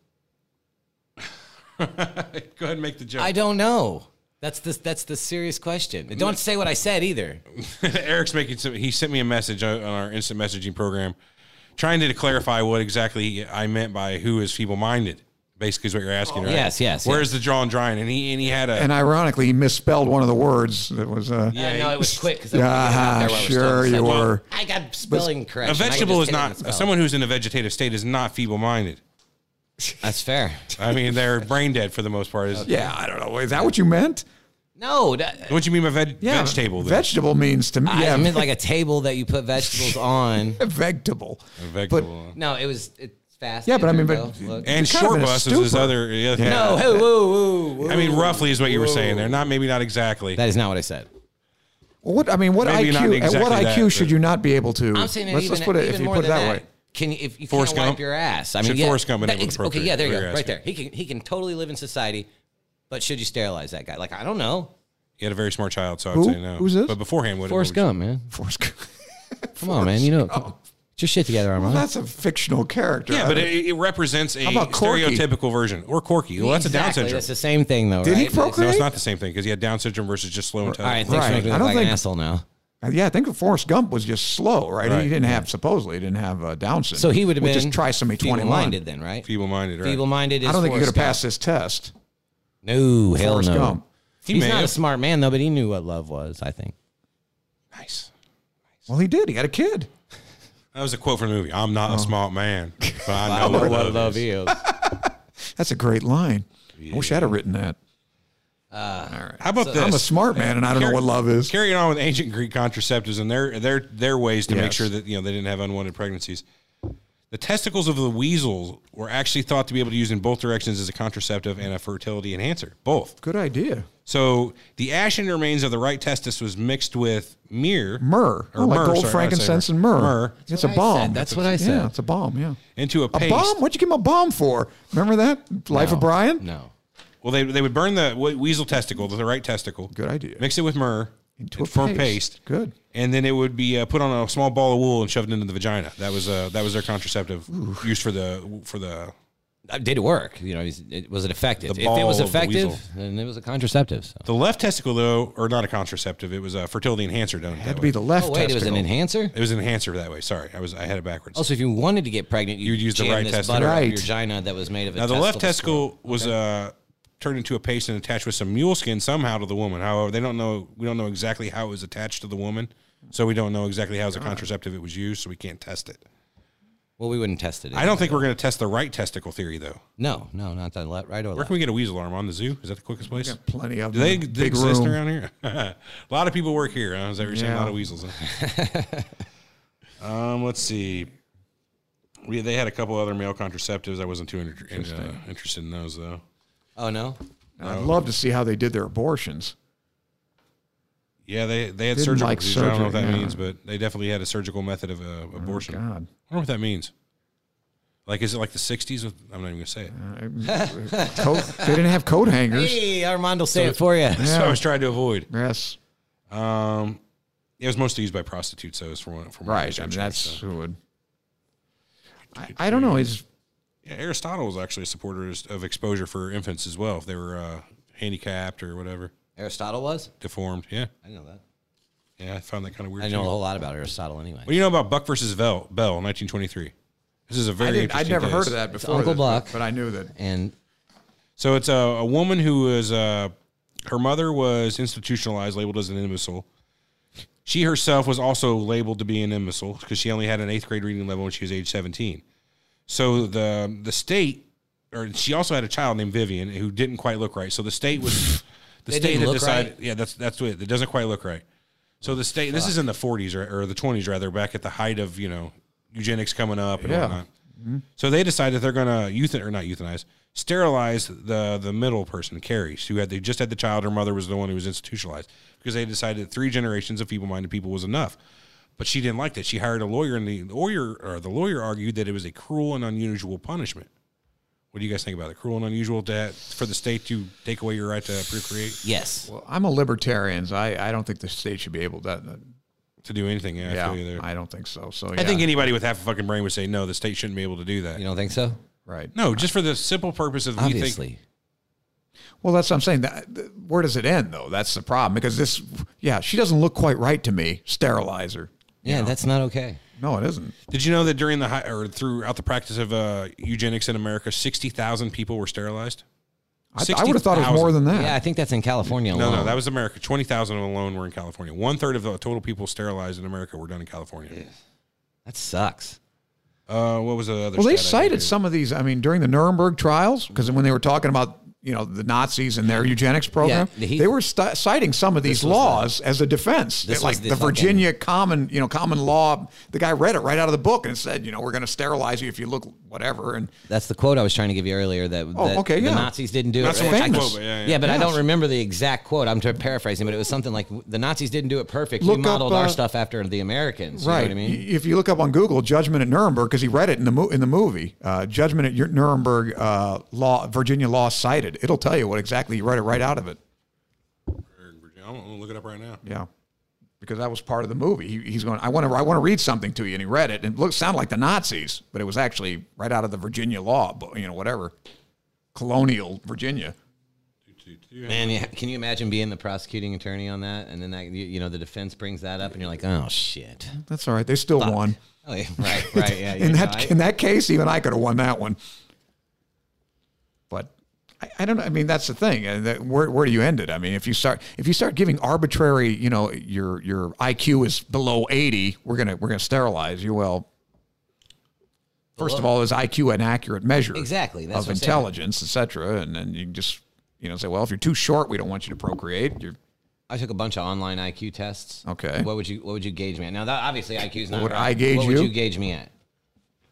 Speaker 4: Go ahead and make the joke.
Speaker 5: I don't know. That's the serious question. Don't say what I said either.
Speaker 4: Eric's he sent me a message on our instant messaging program trying to clarify what exactly I meant by who is feeble-minded. Basically is what you're asking, right?
Speaker 5: Yes.
Speaker 4: Where's the draw and drying? And he had a...
Speaker 6: And ironically, he misspelled one of the words that was.
Speaker 5: No, it was quick because
Speaker 6: Sure you were.
Speaker 5: I got spelling correction.
Speaker 4: a
Speaker 5: I could
Speaker 4: vegetable
Speaker 5: just
Speaker 4: is
Speaker 5: hit it
Speaker 4: not...
Speaker 5: and spell it.
Speaker 4: Someone who's in a vegetative state is not feeble-minded.
Speaker 5: That's fair.
Speaker 4: I mean, they're brain dead for the most part.
Speaker 6: Yeah, I don't know. Is that what you meant?
Speaker 5: No,
Speaker 4: What do you mean by vegetable? Then?
Speaker 6: Vegetable means to me.
Speaker 5: I meant like a table that you put vegetables on.
Speaker 6: vegetable.
Speaker 4: A vegetable.
Speaker 5: No, it's fast.
Speaker 6: Yeah, but I mean,
Speaker 5: There
Speaker 6: but
Speaker 5: we go. Look.
Speaker 4: And
Speaker 6: It's kind of
Speaker 4: short
Speaker 6: in a
Speaker 4: bus is his
Speaker 6: stupor.
Speaker 4: other...
Speaker 6: Yeah.
Speaker 5: No, hey, whoa.
Speaker 4: I mean, roughly is what you were saying there. Maybe not exactly.
Speaker 5: That is not what I said.
Speaker 6: What
Speaker 4: Maybe not
Speaker 6: IQ?
Speaker 4: exactly
Speaker 6: At what
Speaker 4: that,
Speaker 6: IQ
Speaker 4: but-
Speaker 6: should you not be able to?
Speaker 5: I'm saying that
Speaker 6: let's put it. If you
Speaker 5: more
Speaker 6: put it
Speaker 5: than
Speaker 6: that way.
Speaker 5: Can you, if you
Speaker 4: Forrest
Speaker 5: can't
Speaker 4: Gump?
Speaker 5: wipe your ass? I
Speaker 4: Should
Speaker 5: mean,
Speaker 4: Forrest Gump been able to
Speaker 5: okay,
Speaker 4: procreate?
Speaker 5: yeah, there you
Speaker 4: What
Speaker 5: go,
Speaker 4: you're
Speaker 5: right there.
Speaker 4: asking.
Speaker 5: He can totally live in society, but should you sterilize that guy? Like, I don't know.
Speaker 4: He had a very smart child, so I
Speaker 6: Who?
Speaker 4: would say no.
Speaker 6: Who's this?
Speaker 4: But beforehand, what
Speaker 5: Forrest Gump, man.
Speaker 6: Forrest Gump.
Speaker 5: Come on, man. Come on. Get your shit together, Armand.
Speaker 6: That's a fictional character.
Speaker 4: Yeah, but it represents a
Speaker 6: about Corky?
Speaker 4: stereotypical version. Or Corky. Well, that's a Down
Speaker 5: Exactly,
Speaker 4: syndrome.
Speaker 5: That's the same thing, though.
Speaker 6: Did he
Speaker 5: right?
Speaker 6: procreate?
Speaker 4: No, it's not the same thing because he had Down syndrome versus just slow and
Speaker 5: All right,
Speaker 4: intelligent.
Speaker 5: thanks for
Speaker 6: Right.
Speaker 5: making me
Speaker 6: I
Speaker 5: look
Speaker 6: don't
Speaker 5: like an
Speaker 6: think-
Speaker 5: asshole now.
Speaker 6: Yeah, I think Forrest Gump was just slow, right?
Speaker 4: Right.
Speaker 6: He didn't have supposedly didn't have Down syndrome.
Speaker 5: So he would have
Speaker 6: which
Speaker 5: been
Speaker 6: is trisomy 21.
Speaker 5: feeble-minded then, right?
Speaker 4: Feeble-minded, right?
Speaker 5: Feeble-minded is
Speaker 6: I don't think he could have
Speaker 5: Forrest Gump.
Speaker 6: passed this test.
Speaker 5: No, hell
Speaker 6: Forrest
Speaker 5: no.
Speaker 6: Gump.
Speaker 4: He
Speaker 5: He's
Speaker 4: may
Speaker 5: not a
Speaker 4: have.
Speaker 5: smart man, though, but he knew what love was, I think.
Speaker 4: Nice.
Speaker 6: Well, he did. He had a kid.
Speaker 4: That was a quote from the movie. I'm not a smart man, but I
Speaker 5: I
Speaker 4: know
Speaker 5: know
Speaker 4: what love is.
Speaker 5: is.
Speaker 6: That's a great line. I wish I'd have written that.
Speaker 4: How about this?
Speaker 6: I'm a smart man, and I don't know what love is.
Speaker 4: Carrying on with ancient Greek contraceptives and their ways to make
Speaker 6: Yes.
Speaker 4: sure that they didn't have unwanted pregnancies. The testicles of the weasel were actually thought to be able to use in both directions as a contraceptive and a fertility enhancer. Both.
Speaker 6: Good idea.
Speaker 4: So the ashen remains of the right testis was mixed with myrrh.
Speaker 6: Like gold, frankincense, and myrrh. It's a bomb.
Speaker 5: That's what I said.
Speaker 6: Yeah, it's a bomb, yeah.
Speaker 4: Into a paste.
Speaker 6: A bomb? What'd you give him a bomb for? Remember that? Life of Brian?
Speaker 5: No.
Speaker 4: Well, they would burn the weasel testicle, the right testicle.
Speaker 6: Good idea.
Speaker 4: Mix it with myrrh.
Speaker 6: Into a
Speaker 4: form paste.
Speaker 6: Good.
Speaker 4: And then it would be put on a small ball of wool and shoved into the vagina. That was their contraceptive used for the.
Speaker 5: Did it work? Was it effective? If it
Speaker 4: ball
Speaker 5: was
Speaker 4: of the
Speaker 5: effective,
Speaker 4: weasel.
Speaker 5: then it was a contraceptive. So.
Speaker 4: The left testicle, though, or not a contraceptive, it was a fertility enhancer. Done
Speaker 6: It had to be the left
Speaker 5: Oh wait,
Speaker 6: testicle.
Speaker 5: it was an enhancer.
Speaker 4: It was an enhancer that way. Sorry, I had it backwards.
Speaker 5: Also, if you wanted to get pregnant,
Speaker 4: You'd use the
Speaker 5: jam
Speaker 4: right
Speaker 5: this
Speaker 4: testicle.
Speaker 5: butter up
Speaker 6: Right.
Speaker 5: your vagina that was made of.
Speaker 4: Now the left testicle was turned into a paste and attached with some mule skin somehow to the woman. However, we don't know exactly how it was attached to the woman, so we don't know exactly how as a contraceptive it was used, so we can't test it.
Speaker 5: Well, we wouldn't test it.
Speaker 4: I don't think we're going to test the right testicle theory though.
Speaker 5: No, not the left, right or
Speaker 4: Where
Speaker 5: left.
Speaker 4: can we get a weasel arm on the zoo? Is that the quickest place?
Speaker 6: Got plenty of
Speaker 4: Do
Speaker 6: them.
Speaker 4: they
Speaker 6: Big
Speaker 4: exist
Speaker 6: room.
Speaker 4: around here? A lot of people work here. Huh? Is that what you're saying? A lot
Speaker 6: Yeah.
Speaker 4: of weasels. Huh? Let's see. They had a couple other male contraceptives. I wasn't too interested in those though.
Speaker 5: Oh no.
Speaker 6: I'd love to see how they did their abortions.
Speaker 4: Yeah, they had
Speaker 6: Didn't
Speaker 4: surgical
Speaker 6: like
Speaker 4: procedures. I don't know what that
Speaker 6: surgery, yeah.
Speaker 4: means, but they definitely had a surgical method of abortion.
Speaker 6: God.
Speaker 4: I wonder what that means. Like, is it like the 60s? I'm not even going to say it.
Speaker 6: They didn't have coat hangers.
Speaker 5: Hey, Armando, say it for you.
Speaker 4: That's what I was trying to avoid.
Speaker 6: Yes.
Speaker 4: It was mostly used by prostitutes, so it was from what
Speaker 6: Right.
Speaker 4: research,
Speaker 6: I mean, that's
Speaker 4: so.
Speaker 6: who would. I don't know.
Speaker 4: Yeah, Aristotle was actually a supporter of exposure for infants as well, if they were handicapped or whatever,
Speaker 5: Aristotle was?
Speaker 4: deformed. Yeah,
Speaker 5: I didn't know that.
Speaker 4: yeah, I found that kind of weird.
Speaker 5: I know a
Speaker 4: too.
Speaker 5: whole lot about Aristotle anyway.
Speaker 4: What do you know about Buck versus Bell, 1923? This is a very
Speaker 6: I'd
Speaker 4: interesting
Speaker 6: never
Speaker 4: case.
Speaker 6: heard of that before.
Speaker 5: Uncle
Speaker 6: this,
Speaker 5: Buck.
Speaker 6: but I knew that.
Speaker 5: And
Speaker 4: So it's a woman who is her mother was institutionalized, labeled as an imbecile. She herself was also labeled to be an imbecile because she only had an 8th grade reading level when she was age 17. So the state, or she also had a child named Vivian who didn't quite look right. So the state was the
Speaker 5: They
Speaker 4: state
Speaker 5: didn't
Speaker 4: had
Speaker 5: look
Speaker 4: decided.
Speaker 5: right?
Speaker 4: Yeah, that's it. It doesn't quite look right. So the state. This is in the 40s or the 20s rather, back at the height of eugenics coming up and
Speaker 6: Yeah.
Speaker 4: whatnot. So they decided they're going to sterilize the middle person, Carrie, they just had the child. Her mother was the one who was institutionalized because they decided that 3 generations of feeble-minded people was enough. But she didn't like that. She hired a lawyer, and the lawyer argued that it was a cruel and unusual punishment. What do you guys think about it? Cruel and unusual for the state to take away your right to procreate,
Speaker 5: yes.
Speaker 6: Well, I'm a libertarian. So I don't think the state should be able to.
Speaker 4: to do anything? Yeah, I feel you there.
Speaker 6: I don't think so. So
Speaker 4: I think anybody with half a fucking brain would say no. The state shouldn't be able to do that.
Speaker 5: You don't think so?
Speaker 6: right.
Speaker 4: No, just for the simple purpose of
Speaker 5: Obviously.
Speaker 4: we think.
Speaker 6: Well, that's what I'm saying. Where does it end, though? That's the problem. Because she doesn't look quite right to me. Sterilize her.
Speaker 5: Yeah, that's not okay.
Speaker 6: No, it isn't.
Speaker 4: Did you know that throughout the practice of eugenics in America, 60,000 people were sterilized?
Speaker 6: I would have thought it was more than that.
Speaker 5: Yeah, I think that's in California alone.
Speaker 4: No, that was America. 20,000 alone were in California. 1/3 of the total people sterilized in America were done in California.
Speaker 5: That sucks.
Speaker 4: What was the other?
Speaker 6: Well, they
Speaker 4: stat I
Speaker 6: cited
Speaker 4: gave?
Speaker 6: some of these. I mean, during the Nuremberg trials, because when they were talking about the Nazis and their eugenics program,
Speaker 5: Yeah,
Speaker 6: they were citing some of these laws as a defense.
Speaker 5: This
Speaker 6: Like
Speaker 5: was the
Speaker 6: the
Speaker 5: fucking-
Speaker 6: Virginia common law. The guy read it right out of the book and said, we're going to sterilize you if you look whatever. And
Speaker 5: That's the quote I was trying to give you earlier. That
Speaker 6: okay,
Speaker 5: the
Speaker 6: yeah.
Speaker 5: Nazis didn't do
Speaker 4: Not
Speaker 5: it.
Speaker 4: so much a
Speaker 6: famous.
Speaker 4: quote, but
Speaker 5: Yeah, but I don't
Speaker 6: Yes.
Speaker 5: remember the exact quote. I'm paraphrasing, but it was something like the Nazis didn't do it perfect.
Speaker 6: Look
Speaker 5: We
Speaker 6: up,
Speaker 5: modeled our stuff after the Americans.
Speaker 6: right.
Speaker 5: You know what I mean?
Speaker 6: If you look up on Google, Judgment at Nuremberg, because he read it in the movie, Judgment at Nuremberg Virginia law cited. It'll tell you what exactly. You read it right out of it.
Speaker 4: I'm gonna look it up right now.
Speaker 6: Yeah, because that was part of the movie. He's going. I want to read something to you, and he read it, and it sounded like the Nazis, but it was actually right out of the Virginia law. But whatever, colonial Virginia.
Speaker 5: Man, yeah, can you imagine being the prosecuting attorney on that, and then the defense brings that up, and you're like, oh shit.
Speaker 6: That's all right. They still won.
Speaker 5: Oh, yeah, right, yeah.
Speaker 6: In that case, even I could have won that one. But I don't know. I mean, that's the thing. Where do you end it? I mean, if you start giving arbitrary, your IQ is below 80, we're gonna sterilize you. Well, first of all, is IQ an accurate measure?
Speaker 5: Exactly. That's
Speaker 6: of
Speaker 5: what I'm saying.
Speaker 6: intelligence, et cetera? And then you can just say, well, if you're too short, we don't want you to procreate.
Speaker 5: I took a bunch of online IQ tests.
Speaker 6: Okay.
Speaker 5: What would you gauge me at? Now, that obviously IQ is not.
Speaker 6: would
Speaker 5: right.
Speaker 6: I gauge
Speaker 5: What would
Speaker 6: you?
Speaker 5: you gauge me at?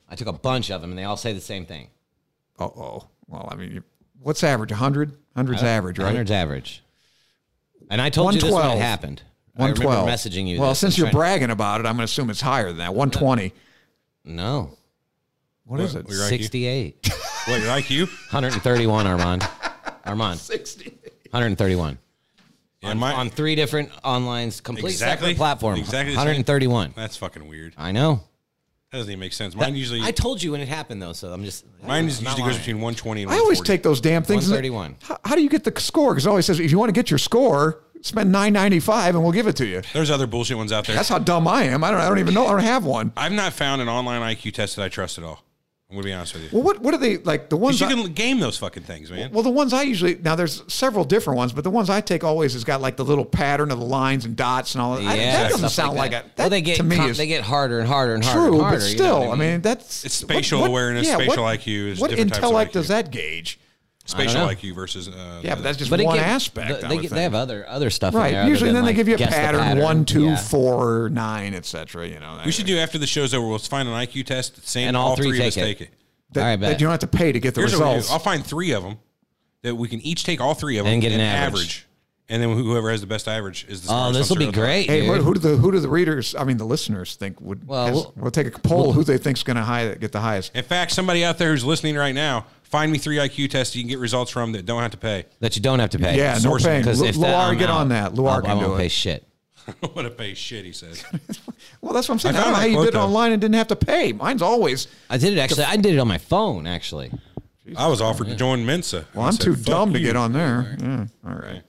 Speaker 5: I took a bunch of them, and they all say the same thing.
Speaker 6: Well, I mean, what's average? 100? 100's average, right?
Speaker 5: 100's average. And I told you this when it happened.
Speaker 6: 112.
Speaker 5: I remember messaging you.
Speaker 6: Well, since you're bragging about it, I'm going to assume it's higher than that. 120.
Speaker 5: No.
Speaker 6: What is it?
Speaker 4: Your IQ?
Speaker 5: 68.
Speaker 4: What, your IQ?
Speaker 5: 131, Armand.
Speaker 6: 60.
Speaker 5: 131.
Speaker 4: Yeah,
Speaker 5: On 3 different online, complete separate platforms.
Speaker 4: Exactly.
Speaker 5: 131.
Speaker 4: That's fucking weird.
Speaker 5: I know.
Speaker 4: That doesn't even make sense. Mine usually.
Speaker 5: I told you when it happened, though, so I'm just.
Speaker 4: Mine usually
Speaker 5: not
Speaker 4: goes
Speaker 5: lying.
Speaker 4: between 120 and 140.
Speaker 6: I always take those damn things.
Speaker 5: 131.
Speaker 6: How do you get the score? Because it always says, if you want to get your score, spend $9.95 and we'll give it to you.
Speaker 4: There's other bullshit ones out there.
Speaker 6: That's how dumb I am. I don't even know. I don't have one.
Speaker 4: I've not found an online IQ test that I trust at all. I'm going to be honest with you.
Speaker 6: Well, what are they, like the ones?
Speaker 4: You can game those fucking things, man.
Speaker 6: Well, the ones I usually, now there's several different ones, but the ones I take always has got like the little pattern of the lines and dots and all that. That doesn't
Speaker 5: stuff
Speaker 6: sound like
Speaker 5: that.
Speaker 6: it.
Speaker 5: Well,
Speaker 6: That,
Speaker 5: they
Speaker 6: to me,
Speaker 5: they get harder and harder and harder.
Speaker 6: true,
Speaker 5: and harder,
Speaker 6: but
Speaker 5: you know
Speaker 6: still,
Speaker 5: what
Speaker 6: I mean, that's.
Speaker 4: It's spatial awareness, spatial IQ is
Speaker 6: what
Speaker 4: different types of
Speaker 6: intellect
Speaker 4: IQ.
Speaker 6: does that gauge?
Speaker 4: Spatial
Speaker 5: know.
Speaker 4: IQ versus.
Speaker 6: Yeah, but that's just
Speaker 5: But
Speaker 6: one
Speaker 5: it
Speaker 6: aspect.
Speaker 5: They have other stuff.
Speaker 6: Right.
Speaker 5: In there
Speaker 6: Usually,
Speaker 5: other
Speaker 6: then
Speaker 5: than,
Speaker 6: they give you a
Speaker 5: guess the
Speaker 6: pattern, 1, 2,
Speaker 5: Yeah.
Speaker 6: 4, 9, etc. You know.
Speaker 4: We should do after the show's over. Let's find an IQ test. Same,
Speaker 5: And
Speaker 4: all
Speaker 5: all three
Speaker 4: three of us
Speaker 5: take it.
Speaker 4: take it.
Speaker 6: That,
Speaker 5: All right,
Speaker 6: that
Speaker 5: bet.
Speaker 6: you don't have to pay to get the
Speaker 4: Here's what we do.
Speaker 6: results.
Speaker 4: I'll find 3 of them that we can each take all 3 of them
Speaker 5: And get an average.
Speaker 4: and then whoever has the best average is the
Speaker 5: Oh,
Speaker 4: smartest.
Speaker 5: this will
Speaker 4: on
Speaker 5: be
Speaker 4: Serial Talk.
Speaker 5: great.
Speaker 6: Hey,
Speaker 5: dude.
Speaker 6: who do the readers? I mean, the listeners think would.
Speaker 5: Well,
Speaker 6: we'll take a poll. Who they think's going to get the highest?
Speaker 4: In fact, somebody out there who's listening right now, find me 3 IQ tests you can get results from that don't have to pay.
Speaker 5: That you don't have to pay.
Speaker 6: Yeah, no
Speaker 4: Source
Speaker 6: paying.
Speaker 5: Because if that,
Speaker 6: Luar,
Speaker 5: I'm
Speaker 6: get
Speaker 5: out.
Speaker 6: on that. Luar
Speaker 5: I
Speaker 6: can do
Speaker 5: won't pay
Speaker 6: it.
Speaker 5: shit.
Speaker 4: What a pay shit, he says.
Speaker 6: Well, that's what I'm saying.
Speaker 4: I
Speaker 6: I don't
Speaker 4: found
Speaker 6: know how
Speaker 4: that
Speaker 6: you
Speaker 4: quote,
Speaker 6: did it
Speaker 4: though.
Speaker 6: online and didn't have to pay. Mine's always.
Speaker 5: I did it actually. I did it on my phone actually.
Speaker 4: I was offered to join Mensa.
Speaker 6: Well,
Speaker 4: I
Speaker 6: I'm
Speaker 4: said,
Speaker 6: too
Speaker 4: "Fuck
Speaker 6: dumb to
Speaker 4: you."
Speaker 6: get on there. Yeah. All right.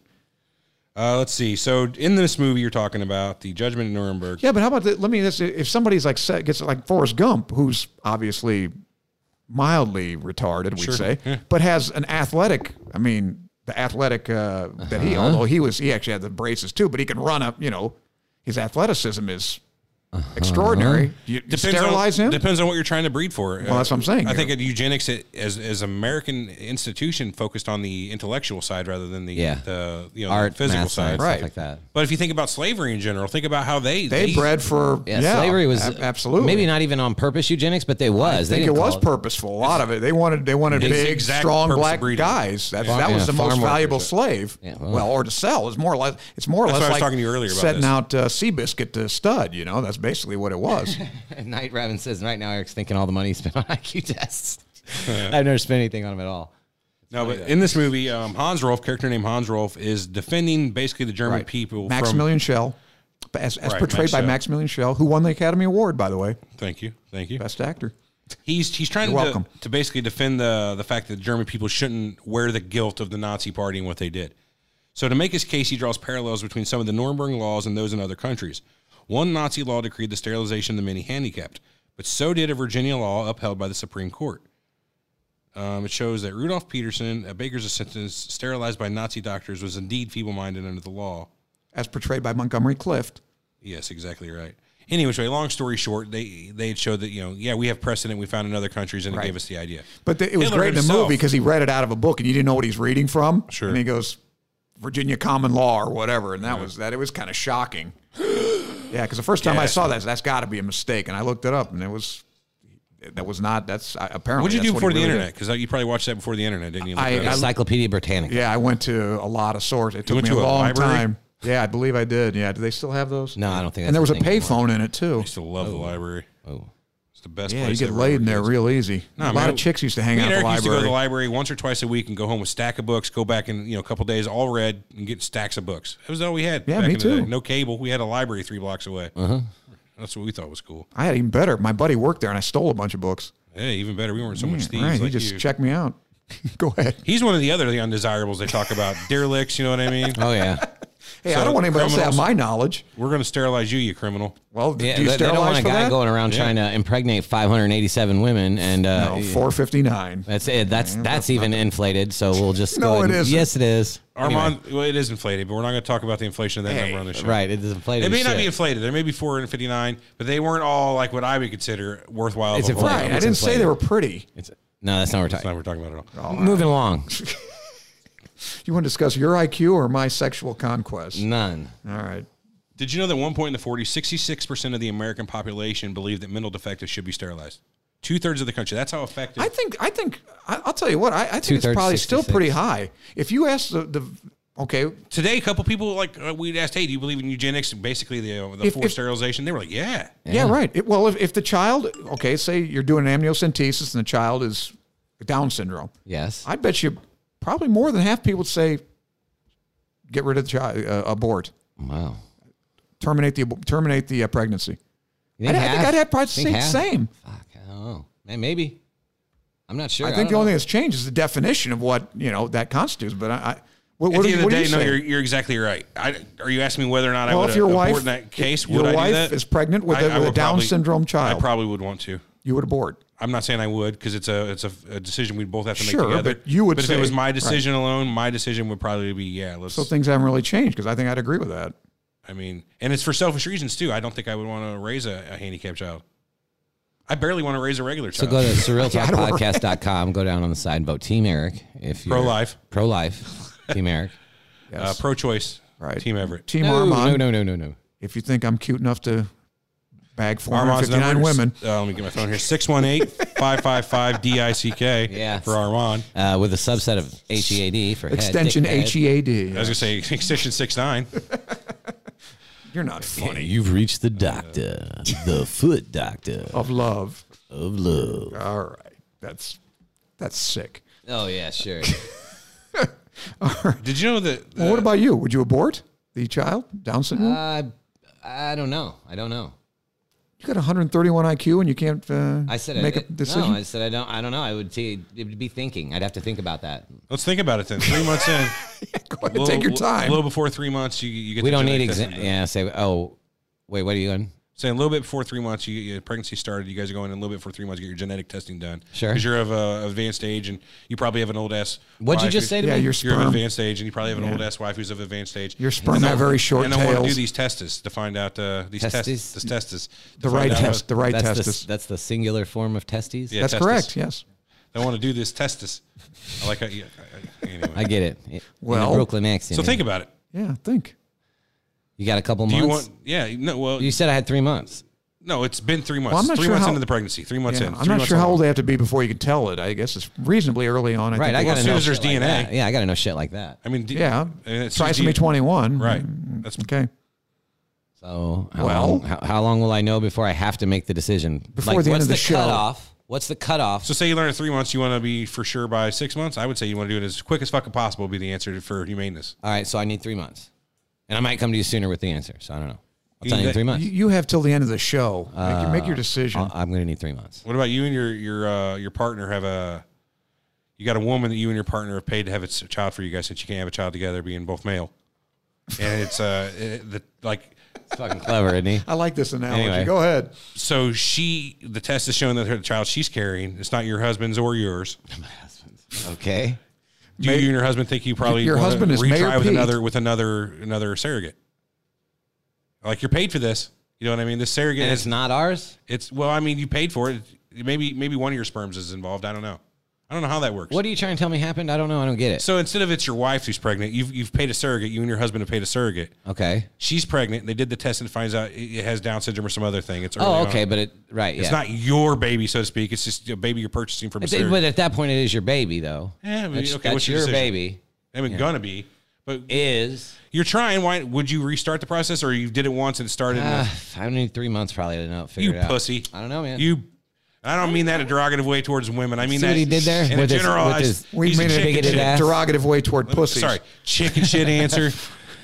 Speaker 4: Let's see. So in this movie you're talking about, the Judgment in Nuremberg.
Speaker 6: Yeah, but how about if somebody's like gets like Forrest Gump, who's obviously mildly retarded, we'd say, but has an athletic. I mean, the athletic that although he actually had the braces too, but he can run up. You know, his athleticism is extraordinary. You sterilize him.
Speaker 4: Depends on what you're trying to breed for.
Speaker 6: Well, that's what I'm saying.
Speaker 4: I think eugenics as American institution focused on the intellectual side rather than the
Speaker 5: Art,
Speaker 4: the physical
Speaker 5: math,
Speaker 4: side.
Speaker 5: science,
Speaker 6: Right.
Speaker 5: stuff like that.
Speaker 4: But if you think about slavery in general, think about how they
Speaker 6: bred for
Speaker 5: Slavery was
Speaker 6: absolutely
Speaker 5: maybe not even on purpose eugenics, but they was.
Speaker 6: I think
Speaker 5: They
Speaker 6: it was
Speaker 5: purpose.
Speaker 6: purposeful. A lot of it. They wanted
Speaker 4: It's
Speaker 6: big,
Speaker 4: exact
Speaker 6: strong
Speaker 4: purpose of
Speaker 6: black
Speaker 4: breeding.
Speaker 6: guys. That
Speaker 5: Yeah,
Speaker 6: was the most
Speaker 5: farm
Speaker 6: valuable
Speaker 5: workers.
Speaker 6: slave.
Speaker 5: Yeah,
Speaker 6: well, or to sell. It's more or less. It's more or
Speaker 4: That's
Speaker 6: less
Speaker 4: why I was
Speaker 6: like
Speaker 4: talking to you earlier about
Speaker 6: setting
Speaker 4: this.
Speaker 6: out Seabiscuit to stud. You know, that's basically what it was.
Speaker 5: Night Raven says right now Eric's thinking all the money he spent on IQ tests. I've never spent anything on him at all.
Speaker 4: No, but in this movie, Hans Rolf, character named Hans Rolf, is defending basically the German people
Speaker 6: Maximilian Schell, as
Speaker 4: Right,
Speaker 6: portrayed
Speaker 4: Max
Speaker 6: by
Speaker 4: Schell.
Speaker 6: Maximilian Schell, who won the Academy Award, by the way,
Speaker 4: Thank you.
Speaker 6: best actor.
Speaker 4: He's trying
Speaker 6: You're welcome.
Speaker 4: to basically defend the fact that German people shouldn't wear the guilt of the Nazi Party and what they did. So to make his case, he draws parallels between some of the Nuremberg laws and those in other countries. One Nazi law decreed the sterilization of the many handicapped, but so did a Virginia law upheld by the Supreme Court. It shows that Rudolf Peterson, a baker's assistant sterilized by Nazi doctors, was indeed feeble-minded under the law.
Speaker 6: As portrayed by Montgomery Clift.
Speaker 4: Yes, exactly right. Anyway, long story short, they had showed that, we have precedent we found in other countries, and it gave us the idea.
Speaker 6: But it was
Speaker 4: Hitler
Speaker 6: great in the
Speaker 4: himself-
Speaker 6: movie because he read it out of a book and you didn't know what he's reading from.
Speaker 4: Sure.
Speaker 6: And he goes, Virginia common law or whatever. And it was kind of shocking. Yeah, because the first time I saw that's got to be a mistake. And I looked it up and that's apparently.
Speaker 4: What did you do
Speaker 6: that's
Speaker 4: before
Speaker 6: what
Speaker 4: the
Speaker 6: he really
Speaker 4: internet? Because you probably watched that before the internet, didn't you?
Speaker 6: I-
Speaker 5: Encyclopedia Britannica.
Speaker 6: did. Yeah, I went to a lot of sources. It took
Speaker 4: went
Speaker 6: me a
Speaker 4: to a
Speaker 6: long
Speaker 4: library?
Speaker 6: time. Yeah, I believe I did. Yeah, do they still have those?
Speaker 5: No, I don't think.
Speaker 6: And there was a
Speaker 5: that's thing anymore.
Speaker 6: payphone in it too.
Speaker 4: I used to love the library.
Speaker 5: Oh,
Speaker 4: It's the best
Speaker 6: Yeah, you
Speaker 4: place.
Speaker 6: get
Speaker 4: ever
Speaker 6: laid
Speaker 4: for
Speaker 6: in there
Speaker 4: kids.
Speaker 6: real easy.
Speaker 4: No,
Speaker 6: A lot
Speaker 4: man,
Speaker 6: of chicks used to hang
Speaker 4: Me
Speaker 6: out
Speaker 4: and
Speaker 6: at the
Speaker 4: Eric used to go to the
Speaker 6: library.
Speaker 4: library once or twice a week and go home with a stack of books, go back in a couple days, all read, and get stacks of books. That was all we had.
Speaker 6: Yeah,
Speaker 4: back
Speaker 6: me
Speaker 4: in the day.
Speaker 6: too.
Speaker 4: No cable. We had a library 3 blocks away. That's what we thought was cool.
Speaker 6: I had even better. My buddy worked there and I stole a bunch of books.
Speaker 4: Hey, even better. We weren't so much thieves
Speaker 6: Right, he
Speaker 4: like
Speaker 6: just
Speaker 4: you.
Speaker 6: checked me out. Go ahead.
Speaker 4: He's one of the other undesirables they talk about. Derelicts, you know what I mean?
Speaker 5: oh yeah.
Speaker 6: Hey,
Speaker 4: So
Speaker 6: I don't want anybody else to have
Speaker 4: criminals-
Speaker 6: my knowledge.
Speaker 4: We're going to sterilize you, you criminal.
Speaker 6: Well,
Speaker 5: Yeah,
Speaker 6: do you
Speaker 5: they don't
Speaker 6: sterilize
Speaker 5: want a
Speaker 6: for
Speaker 5: guy
Speaker 6: that?
Speaker 5: going around trying to impregnate 587 women, and
Speaker 6: No, 459.
Speaker 5: that's it. That's even inflated. So we'll just
Speaker 6: No,
Speaker 5: go ahead
Speaker 6: it
Speaker 5: and-
Speaker 6: isn't.
Speaker 5: Yes, it is.
Speaker 4: Armand, well, it is inflated, but we're not going to talk about the inflation of that number on the show.
Speaker 5: Right, it is inflated.
Speaker 4: It may
Speaker 5: as
Speaker 4: not be
Speaker 5: shit.
Speaker 4: inflated. There may be 459, but they weren't all like what I would consider worthwhile.
Speaker 5: It's
Speaker 4: of a vote.
Speaker 5: inflated.
Speaker 6: Right, I didn't say they were pretty.
Speaker 5: No, that's not what we're
Speaker 4: That's not
Speaker 5: talking.
Speaker 4: what we're talking about at all.
Speaker 5: Moving along.
Speaker 6: You want to discuss your IQ or my sexual conquest?
Speaker 5: None.
Speaker 6: All right.
Speaker 4: Did you know that at one point in the 40s, 66% of the American population believed that mental defectives should be sterilized? 2/3 of the country. That's how effective.
Speaker 6: I'll tell you what. I think it's
Speaker 5: 2/3,
Speaker 6: probably still
Speaker 5: 66.
Speaker 6: pretty high. If you ask okay,
Speaker 4: Today, a couple people we'd asked, "Hey, do you believe in eugenics?" Basically, the forced sterilization. They were like, "Yeah."
Speaker 6: yeah, right. If the child, okay, say you're doing amniocentesis and the child is Down syndrome,
Speaker 5: Yes.
Speaker 6: I bet you probably more than half people would say, get rid of the child, abort,
Speaker 5: Wow.
Speaker 6: terminate the pregnancy.
Speaker 5: You
Speaker 6: I think
Speaker 5: half?
Speaker 6: I'd have probably
Speaker 5: Think
Speaker 6: the
Speaker 5: half?
Speaker 6: same.
Speaker 5: Fuck, I don't know. Man, maybe. I'm not sure.
Speaker 6: I think the
Speaker 5: don't
Speaker 6: only
Speaker 5: know.
Speaker 6: thing that's changed is the definition of what that constitutes. But what
Speaker 4: At
Speaker 6: do
Speaker 4: the end of
Speaker 6: what
Speaker 4: the
Speaker 6: do
Speaker 4: day,
Speaker 6: you
Speaker 4: no,
Speaker 6: say?
Speaker 4: you're exactly right. Are you asking me whether or not I
Speaker 6: Well,
Speaker 4: would
Speaker 6: if your
Speaker 4: abort
Speaker 6: wife
Speaker 4: in that case?
Speaker 6: your
Speaker 4: Would I do
Speaker 6: wife
Speaker 4: that?
Speaker 6: is pregnant with
Speaker 4: I
Speaker 6: a
Speaker 4: would
Speaker 6: Down
Speaker 4: probably-
Speaker 6: syndrome
Speaker 4: I
Speaker 6: child,
Speaker 4: probably would want to.
Speaker 6: you would abort.
Speaker 4: I'm not saying I would because it's a decision we'd both have to make
Speaker 6: Sure,
Speaker 4: together.
Speaker 6: but you would
Speaker 4: But if
Speaker 6: say-
Speaker 4: it was my decision alone, my decision would probably be let's.
Speaker 6: So things haven't really changed because I think I'd agree with that.
Speaker 4: I mean, and it's for selfish reasons too. I don't think I would want to raise a handicapped child. I barely want to raise a regular
Speaker 5: So
Speaker 4: child.
Speaker 5: go to surrealtalkpodcast.com, go down on the side and vote Team Eric. If you're
Speaker 4: Pro-life.
Speaker 5: Pro-life. Team Eric.
Speaker 4: Pro-choice.
Speaker 6: Right.
Speaker 4: Team Everett.
Speaker 6: Team
Speaker 5: No,
Speaker 6: Armand.
Speaker 5: no.
Speaker 6: If you think I'm cute enough to bag
Speaker 4: Armand's
Speaker 6: 459
Speaker 4: number.
Speaker 6: women,
Speaker 4: Let me get my phone here. 618-555-DICK.
Speaker 5: Yeah.
Speaker 4: For Armand.
Speaker 5: With a subset of HEAD for
Speaker 6: extension
Speaker 5: head. dick
Speaker 6: HEAD.
Speaker 4: I was gonna say extension 69.
Speaker 6: You're not
Speaker 5: head.
Speaker 6: funny.
Speaker 5: You've reached the doctor, the foot doctor
Speaker 6: Of love.
Speaker 5: of love.
Speaker 6: All right. That's sick.
Speaker 5: Oh yeah, sure.
Speaker 4: Did you know that?
Speaker 6: Well, what about you? Would you abort the child? Down syndrome?
Speaker 5: I don't know.
Speaker 6: You got 131 IQ and you can't
Speaker 5: I said
Speaker 6: make
Speaker 5: I,
Speaker 6: a decision?
Speaker 5: No, I said I don't know. I would it would be thinking. I'd have to think about that.
Speaker 4: Let's think about it then. 3 months in.
Speaker 6: Go ahead, take your
Speaker 4: A
Speaker 6: time.
Speaker 4: little before 3 months, you get.
Speaker 5: We
Speaker 4: the
Speaker 5: don't need
Speaker 4: genetic testing done.
Speaker 5: Say wait, what are you going?
Speaker 4: Saying a little bit before 3 months, your pregnancy started. You guys are going in a little bit before 3 months, get your genetic testing done.
Speaker 5: Sure.
Speaker 4: Because you're of advanced age, and you probably have an old ass.
Speaker 5: What'd you
Speaker 4: wife
Speaker 5: just say to
Speaker 6: yeah,
Speaker 5: me?
Speaker 6: your
Speaker 4: You're of
Speaker 6: sperm.
Speaker 4: advanced age, and you probably have an old ass wife who's of advanced age.
Speaker 6: Your sperm have very short
Speaker 4: and I want to do
Speaker 6: tails.
Speaker 4: these tests to find out these
Speaker 5: Testes?
Speaker 4: testes.
Speaker 6: The right test. The right
Speaker 5: That's
Speaker 6: testis.
Speaker 5: that's the singular form of testes.
Speaker 4: Yeah,
Speaker 6: That's
Speaker 4: testis.
Speaker 6: correct. Yes.
Speaker 4: I want to do this testis. I like. Anyway.
Speaker 5: I get it. In
Speaker 6: Well,
Speaker 5: a Brooklyn accent.
Speaker 4: So think about it.
Speaker 6: Yeah. Think.
Speaker 5: You got a couple
Speaker 4: Do
Speaker 5: months.
Speaker 4: you want? Yeah. No. Well,
Speaker 5: You said I had 3 months.
Speaker 4: no. It's been 3 months.
Speaker 6: Well, I'm not
Speaker 4: 3
Speaker 6: sure
Speaker 4: months
Speaker 6: how-
Speaker 4: into the pregnancy. 3 months
Speaker 6: Yeah,
Speaker 4: in.
Speaker 6: I'm not sure how old they have to be before you can tell it. I guess it's reasonably early on.
Speaker 5: Right. I
Speaker 6: think.
Speaker 5: got to
Speaker 4: as soon
Speaker 5: know
Speaker 4: as there's
Speaker 5: shit like
Speaker 4: DNA.
Speaker 5: that. Yeah, I got to know shit like that.
Speaker 4: I mean.
Speaker 6: Yeah.
Speaker 4: and it's
Speaker 6: Tries to
Speaker 4: DNA.
Speaker 6: be 21.
Speaker 4: Right. That's
Speaker 6: Okay.
Speaker 5: So
Speaker 6: Well-
Speaker 5: how long will I know before I have to make the decision?
Speaker 6: Before the end
Speaker 5: what's
Speaker 6: of the show.
Speaker 5: Cutoff? What's the cutoff?
Speaker 4: So say you learn in 3 months, you want to be for sure by 6 months. I would say you want to do it as quick as fucking possible. Would be the answer for humaneness.
Speaker 5: All right, so I need 3 months, and I might come to you sooner with the answer. So I don't know. I'll tell you in 3 months.
Speaker 6: You have till the end of the show. Make your decision.
Speaker 5: I'm going to need 3 months.
Speaker 4: What about you and your partner have a? You got a woman that you and your partner have paid to have a child for you guys, since you can't have a child together, being both male, and it's
Speaker 5: It's fucking clever, isn't he?
Speaker 6: I like this analogy.
Speaker 5: Anyway.
Speaker 6: Go ahead.
Speaker 4: so the test is showing that the child she's carrying, it's not your husband's or yours.
Speaker 5: Okay.
Speaker 4: Do you and your husband think you probably
Speaker 6: Your
Speaker 4: wanna
Speaker 6: husband is
Speaker 4: retry
Speaker 6: Mayor
Speaker 4: with
Speaker 6: Pete.
Speaker 4: another surrogate? Like, you're paid for this. You know what I mean? This surrogate
Speaker 5: And it's not ours?
Speaker 4: It's well, I mean, you paid for it. Maybe one of your sperms is involved. I don't know. I don't know how that works.
Speaker 5: What are you trying to tell me happened? I don't know. I don't get it.
Speaker 4: So instead of it's your wife who's pregnant, you've paid a surrogate. You and your husband have paid a surrogate.
Speaker 5: Okay.
Speaker 4: She's pregnant. They did the test and it finds out it has Down syndrome or some other thing. It's early
Speaker 5: Oh,
Speaker 4: on.
Speaker 5: okay, but yeah.
Speaker 4: It's not your baby, so to speak. It's just a baby you're purchasing from a surrogate.
Speaker 5: But at that point, it is your baby, though.
Speaker 4: Yeah, I mean,
Speaker 5: that's,
Speaker 4: okay,
Speaker 5: that's
Speaker 4: what's your
Speaker 5: your
Speaker 4: decision?
Speaker 5: baby.
Speaker 4: I mean, gonna be, but
Speaker 5: Is
Speaker 4: you're trying. Why would you restart the process, or you did it once and it started?
Speaker 5: I need 3 months probably to know. Figure
Speaker 4: You
Speaker 5: it out.
Speaker 4: pussy.
Speaker 5: I don't know, man.
Speaker 4: I don't mean that in a derogative way towards women. I mean
Speaker 5: See
Speaker 4: that
Speaker 5: what he did there
Speaker 4: in
Speaker 5: with
Speaker 4: a
Speaker 5: his-
Speaker 4: generalized.
Speaker 5: with his-
Speaker 6: We
Speaker 4: he's a
Speaker 6: made
Speaker 4: chicken
Speaker 6: a
Speaker 5: bigoted
Speaker 4: shit.
Speaker 5: ass.
Speaker 6: derogative way toward pussies.
Speaker 4: Sorry, chicken shit answer.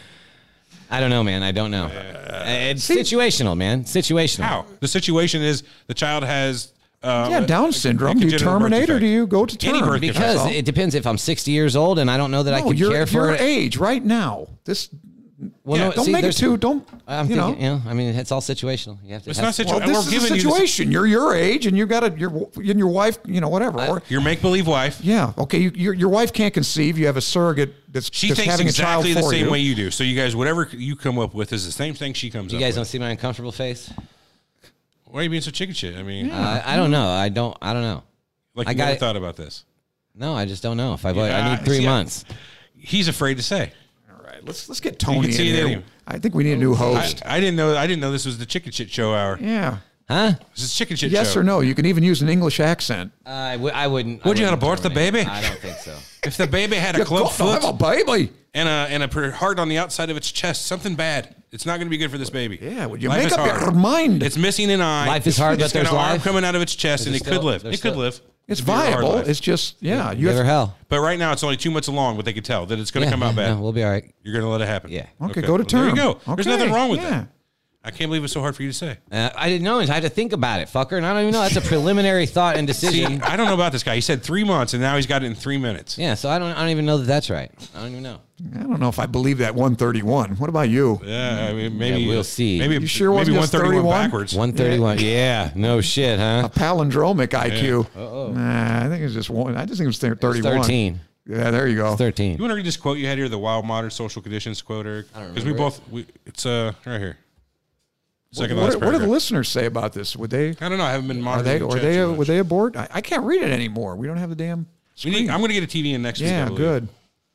Speaker 5: I don't know, man. I don't know. It's situational, man. Situational.
Speaker 4: How? The situation is the child has.
Speaker 6: Yeah, Down syndrome. Do you
Speaker 4: congenital birth
Speaker 6: terminate or
Speaker 4: defect.
Speaker 6: do you go to term?
Speaker 4: Any birth defect.
Speaker 5: Because
Speaker 6: That's all.
Speaker 5: it depends if I'm 60 years old and I don't know that I
Speaker 6: No,
Speaker 5: can
Speaker 6: your
Speaker 5: care for it.
Speaker 6: age right now. This
Speaker 5: Well,
Speaker 4: Yeah,
Speaker 5: no,
Speaker 6: don't
Speaker 5: see,
Speaker 6: make it
Speaker 5: there's-
Speaker 6: too. Don't
Speaker 5: I'm
Speaker 6: you know?
Speaker 5: thinking, I mean, it's all situational. You have to.
Speaker 4: It's
Speaker 5: it
Speaker 4: not
Speaker 5: has-
Speaker 4: situational.
Speaker 6: Well, this
Speaker 4: We're
Speaker 6: is a
Speaker 4: giving you.
Speaker 6: situation. You're your age, and you've got your wife. You know, whatever. Or
Speaker 4: Your make believe wife.
Speaker 6: yeah, okay. Your wife can't conceive. You have a surrogate that's
Speaker 4: She
Speaker 6: that's
Speaker 4: thinks
Speaker 6: having
Speaker 4: exactly
Speaker 6: a
Speaker 4: the
Speaker 6: child for
Speaker 4: same
Speaker 6: you.
Speaker 4: way you do. So you guys, whatever you come up with, is the same thing she comes
Speaker 5: You
Speaker 4: up
Speaker 5: guys
Speaker 4: with.
Speaker 5: don't see my uncomfortable face?
Speaker 4: Why are you being so chicken shit? I mean,
Speaker 5: I don't know. I don't know.
Speaker 4: like
Speaker 5: I
Speaker 4: you
Speaker 5: got
Speaker 4: never
Speaker 5: it.
Speaker 4: thought about this.
Speaker 5: No, I just don't know. If I
Speaker 4: Yeah,
Speaker 5: need 3
Speaker 4: see,
Speaker 5: months.
Speaker 4: He's afraid to say.
Speaker 6: All right, let's get Tony in
Speaker 4: see it in
Speaker 6: here.
Speaker 4: him.
Speaker 6: I think we need a new host.
Speaker 4: I didn't know. I didn't know this was the chicken shit show hour.
Speaker 6: Yeah.
Speaker 5: Huh?
Speaker 4: This is chicken shit
Speaker 6: Yes
Speaker 4: show.
Speaker 6: or no? You can even use an English accent.
Speaker 5: I wouldn't.
Speaker 4: Would you
Speaker 5: wouldn't
Speaker 4: abort the
Speaker 5: terminate.
Speaker 4: baby?
Speaker 5: I don't think so.
Speaker 4: If the baby had a club
Speaker 6: I have
Speaker 4: foot
Speaker 6: a baby.
Speaker 4: and a heart on the outside of its chest, something bad. It's not going to be good for this baby.
Speaker 6: Yeah, would you
Speaker 4: Life
Speaker 6: make
Speaker 4: is
Speaker 6: up
Speaker 4: hard.
Speaker 6: your mind?
Speaker 4: It's missing an eye.
Speaker 5: Life is hard,
Speaker 4: It's
Speaker 5: but there's
Speaker 4: got an arm
Speaker 5: life.
Speaker 4: coming out of its chest, and it could live. It could live.
Speaker 6: It's
Speaker 4: It'd be a hard
Speaker 6: viable.
Speaker 4: life.
Speaker 6: It's just, yeah. You
Speaker 5: Give her
Speaker 6: have,
Speaker 5: hell.
Speaker 4: But right now, it's only 2 months along, but they could tell that it's going to come out bad.
Speaker 5: No, we'll be all right.
Speaker 4: You're going to let it happen.
Speaker 5: Yeah.
Speaker 6: okay, go to
Speaker 4: Well, there
Speaker 6: term.
Speaker 4: you go. There's
Speaker 6: Okay,
Speaker 4: nothing wrong with
Speaker 6: yeah.
Speaker 4: that. I can't believe it's so hard for you to say.
Speaker 5: I didn't know. I had to think about it, fucker. And I don't even know. That's a preliminary thought and
Speaker 4: See,
Speaker 5: decision.
Speaker 4: I don't know about this guy. He said 3 months, and now he's got it in 3 minutes.
Speaker 5: Yeah, so I don't even know that that's right. I don't even know.
Speaker 6: I don't know if I believe that 131. What about you?
Speaker 4: Yeah, I mean, maybe
Speaker 5: Yeah, we'll see.
Speaker 4: Maybe
Speaker 6: You sure it
Speaker 4: maybe
Speaker 6: wasn't just
Speaker 4: 131
Speaker 6: 31?
Speaker 4: backwards.
Speaker 5: 131. Yeah. No shit, huh?
Speaker 6: A palindromic IQ. Nah, I think it's just one. I just think it was 31.
Speaker 5: 13.
Speaker 6: Yeah, there you go.
Speaker 5: 13.
Speaker 4: You want to read this quote you had here, the wild modern social conditions quote, Eric?
Speaker 5: I don't
Speaker 4: Because we
Speaker 5: remember
Speaker 4: both, it's right here. Second
Speaker 6: What
Speaker 4: last
Speaker 6: do the
Speaker 4: paragraph.
Speaker 6: listeners say about this? Would they?
Speaker 4: I don't know. I haven't been
Speaker 6: Are
Speaker 4: monitoring.
Speaker 6: they?
Speaker 4: the
Speaker 6: Are
Speaker 4: chat
Speaker 6: they?
Speaker 4: too much.
Speaker 6: Would they abort? I can't read it anymore. We don't have the damn.
Speaker 4: I'm going to get a TV in next week. I
Speaker 6: Yeah,
Speaker 4: believe.
Speaker 6: good.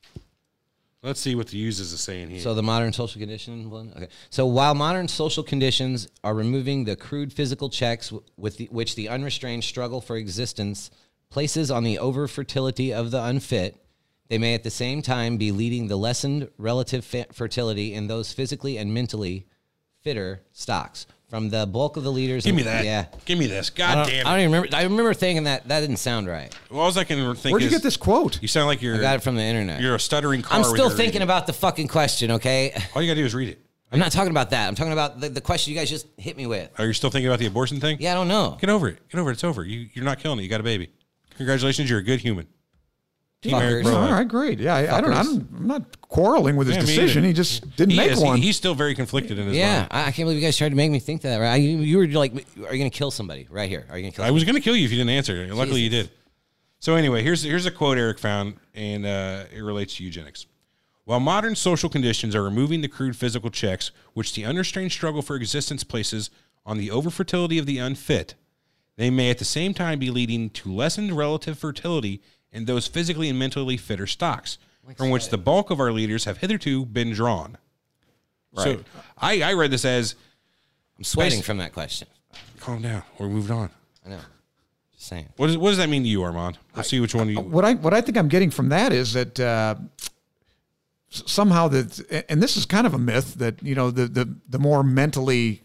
Speaker 4: Let's see what the users are saying here.
Speaker 5: So the modern social condition one? Okay. So while modern social conditions are removing the crude physical checks which the unrestrained struggle for existence places on the over-fertility of the unfit, they may at the same time be leading the lessened relative fertility in those physically and mentally fitter stocks. From the bulk of the leaders...
Speaker 4: Give me that.
Speaker 5: Yeah.
Speaker 4: Give me this.
Speaker 5: I
Speaker 4: God
Speaker 5: don't
Speaker 4: damn it.
Speaker 5: even remember. I remember thinking that didn't sound right.
Speaker 4: Well, all I can think
Speaker 6: Where'd you
Speaker 4: is
Speaker 6: get this quote?
Speaker 4: you sound like
Speaker 5: I got it from the internet.
Speaker 4: you're a stuttering car.
Speaker 5: I'm
Speaker 4: when
Speaker 5: still
Speaker 4: you're
Speaker 5: thinking
Speaker 4: reading.
Speaker 5: about the fucking question, okay?
Speaker 4: All you got to do is read it.
Speaker 5: I'm not talking about that. I'm talking about the question you guys just hit me with.
Speaker 4: Are you still thinking about the abortion thing?
Speaker 5: Yeah, I don't know.
Speaker 4: Get over it. Get over it. It's over. You're not killing it. You got a baby. Congratulations. You're a good human. Team Eric
Speaker 5: Fuckers.
Speaker 4: Bro.
Speaker 6: All right, great. Yeah, I'm not quarreling with his
Speaker 4: Yeah, me
Speaker 6: decision.
Speaker 4: either.
Speaker 6: He just didn't make
Speaker 4: is.
Speaker 6: one.
Speaker 4: He's still very conflicted in his
Speaker 5: Yeah,
Speaker 4: mind.
Speaker 5: I can't believe you guys tried to make me think that. Right? You were like, "Are you going to kill somebody right here? Are you going to kill?"
Speaker 4: I was going to kill you if you didn't answer. Luckily, you
Speaker 5: Jesus.
Speaker 4: did. So anyway, here's a quote Eric found, and it relates to eugenics. While modern social conditions are removing the crude physical checks, which the unrestrained struggle for existence places on the overfertility of the unfit, they may at the same time be leading to lessened relative fertility in those physically and mentally fitter stocks, from which the bulk of our leaders have hitherto been drawn.
Speaker 6: Right.
Speaker 4: So I read this as,
Speaker 5: I'm sweating
Speaker 4: Space-
Speaker 5: from that question.
Speaker 4: calm down, we moved on.
Speaker 5: I know. Just saying.
Speaker 4: What does that mean to you, Armand? Let's see which one you...
Speaker 6: What I think I'm getting from that is that somehow that, and this is kind of a myth, that the more mentally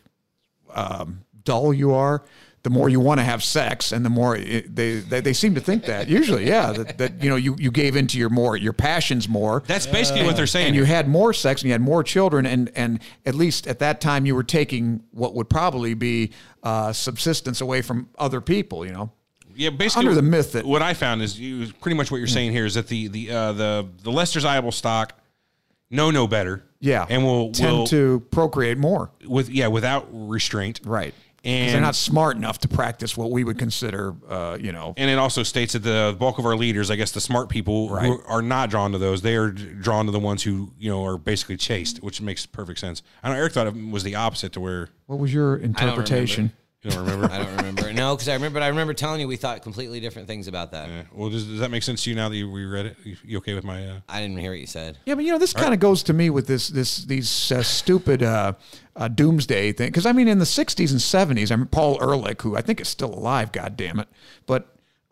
Speaker 6: dull you are, the more you want to have sex, and the more they seem to think that usually, yeah, that you gave into your passions more.
Speaker 4: That's basically what they're saying.
Speaker 6: And you had more sex and you had more children, and at least at that time you were taking what would probably be subsistence away from other people.
Speaker 4: Yeah, basically
Speaker 6: under the myth that-
Speaker 4: what I found is pretty much what you're saying here is that the less desirable stock know better.
Speaker 6: Yeah,
Speaker 4: and will
Speaker 6: tend to procreate more
Speaker 4: without restraint.
Speaker 6: Right.
Speaker 4: And
Speaker 6: they're not smart enough to practice what we would consider,
Speaker 4: And it also states that the bulk of our leaders, I guess the smart people who are not drawn to those, they are drawn to the ones who, are basically chaste, which makes perfect sense. I know Eric thought it was the opposite to where
Speaker 6: What was your interpretation?
Speaker 4: you don't remember.
Speaker 5: I don't remember. No, because I remember telling you we thought completely different things about that.
Speaker 4: Yeah. Well, does that make sense to you now that we read it? You okay with my?
Speaker 5: I didn't hear what you said.
Speaker 6: Yeah, but this kind of goes to me with these stupid doomsday thing. Because I mean, in the '60s and '70s, I mean, Paul Ehrlich, who I think is still alive, God damn it, but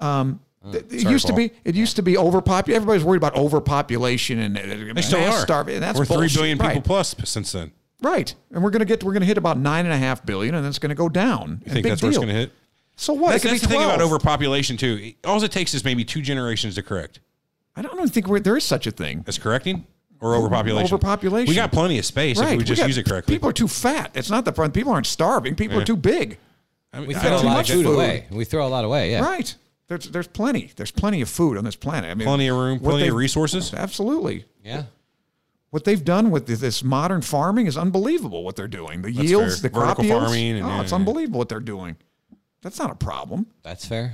Speaker 6: it used to be overpopulation. Everybody's worried about overpopulation and
Speaker 4: They still are.
Speaker 6: starving. And that's
Speaker 4: We're 3
Speaker 6: bullshit.
Speaker 4: billion people
Speaker 6: Right.
Speaker 4: plus since then.
Speaker 6: Right, and we're gonna hit about 9.5 billion, and then it's gonna go down.
Speaker 4: You think that's where it's going to hit?
Speaker 6: So what?
Speaker 4: That's
Speaker 6: It could
Speaker 4: the
Speaker 6: be
Speaker 4: thing about
Speaker 6: 12.
Speaker 4: overpopulation too. All it takes is maybe 2 generations to correct.
Speaker 6: I don't even think there is such a thing.
Speaker 4: That's correcting or overpopulation.
Speaker 6: Overpopulation.
Speaker 4: We got plenty of space if we just use it correctly.
Speaker 6: People are too fat. It's not the front. People aren't starving. People are too big.
Speaker 4: I mean,
Speaker 5: We
Speaker 4: I
Speaker 5: throw a
Speaker 4: don't
Speaker 5: lot
Speaker 6: much
Speaker 5: of food
Speaker 6: food.
Speaker 5: away. We throw a lot away. Yeah.
Speaker 6: Right. There's plenty. There's plenty of food on this planet. I mean,
Speaker 4: Plenty of room,
Speaker 6: what
Speaker 4: plenty of
Speaker 6: they've-
Speaker 4: resources.
Speaker 6: Absolutely.
Speaker 5: Yeah.
Speaker 6: What they've done with this modern farming is unbelievable. What they're doing, the yields,
Speaker 4: fair.
Speaker 6: the crop
Speaker 4: Vertical
Speaker 6: yields.
Speaker 4: farming and-
Speaker 6: It's unbelievable what they're doing. That's not a problem.
Speaker 5: That's fair.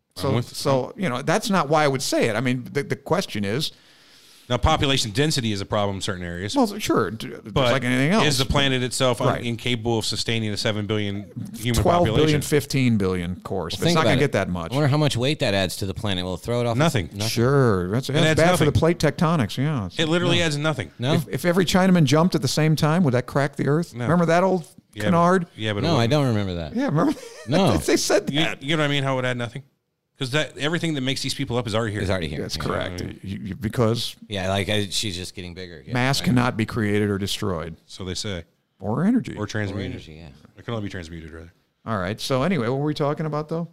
Speaker 6: So that's not why I would say it. I mean, the question is,
Speaker 4: Now, population density is a problem in certain areas.
Speaker 6: well, sure, just
Speaker 4: but
Speaker 6: like anything else.
Speaker 4: is the planet itself
Speaker 6: Right.
Speaker 4: incapable of sustaining a 7 billion human
Speaker 6: 12
Speaker 4: population?
Speaker 6: billion, 15 billion, of course. But it's
Speaker 5: Think
Speaker 6: not going
Speaker 5: about
Speaker 6: to
Speaker 5: it.
Speaker 6: get that much.
Speaker 5: I wonder how much weight that adds to the planet. We'll throw it off.
Speaker 4: Nothing.
Speaker 6: Sure. That's
Speaker 4: adds
Speaker 6: bad for
Speaker 4: nothing.
Speaker 6: the plate tectonics, yeah.
Speaker 4: It literally adds nothing.
Speaker 5: No.
Speaker 6: If every Chinaman jumped at the same time, would that crack the earth?
Speaker 4: No.
Speaker 6: Remember that old canard?
Speaker 4: Yeah, but
Speaker 5: No, I don't remember that.
Speaker 6: Yeah, remember?
Speaker 5: No.
Speaker 6: They said
Speaker 4: You,
Speaker 6: that.
Speaker 4: you know what I mean? How it would add nothing? Because that everything that makes these people up is already here.
Speaker 5: It's already here.
Speaker 6: That's
Speaker 5: Yeah.
Speaker 6: correct. Because
Speaker 5: Yeah, she's just getting bigger. Yeah,
Speaker 6: mass
Speaker 5: right.
Speaker 6: cannot be created or destroyed.
Speaker 4: So they say.
Speaker 6: Or energy.
Speaker 4: Or transmuted.
Speaker 5: energy, yeah.
Speaker 4: It can only be transmuted, rather.
Speaker 6: All right. So anyway, what were we talking about, though?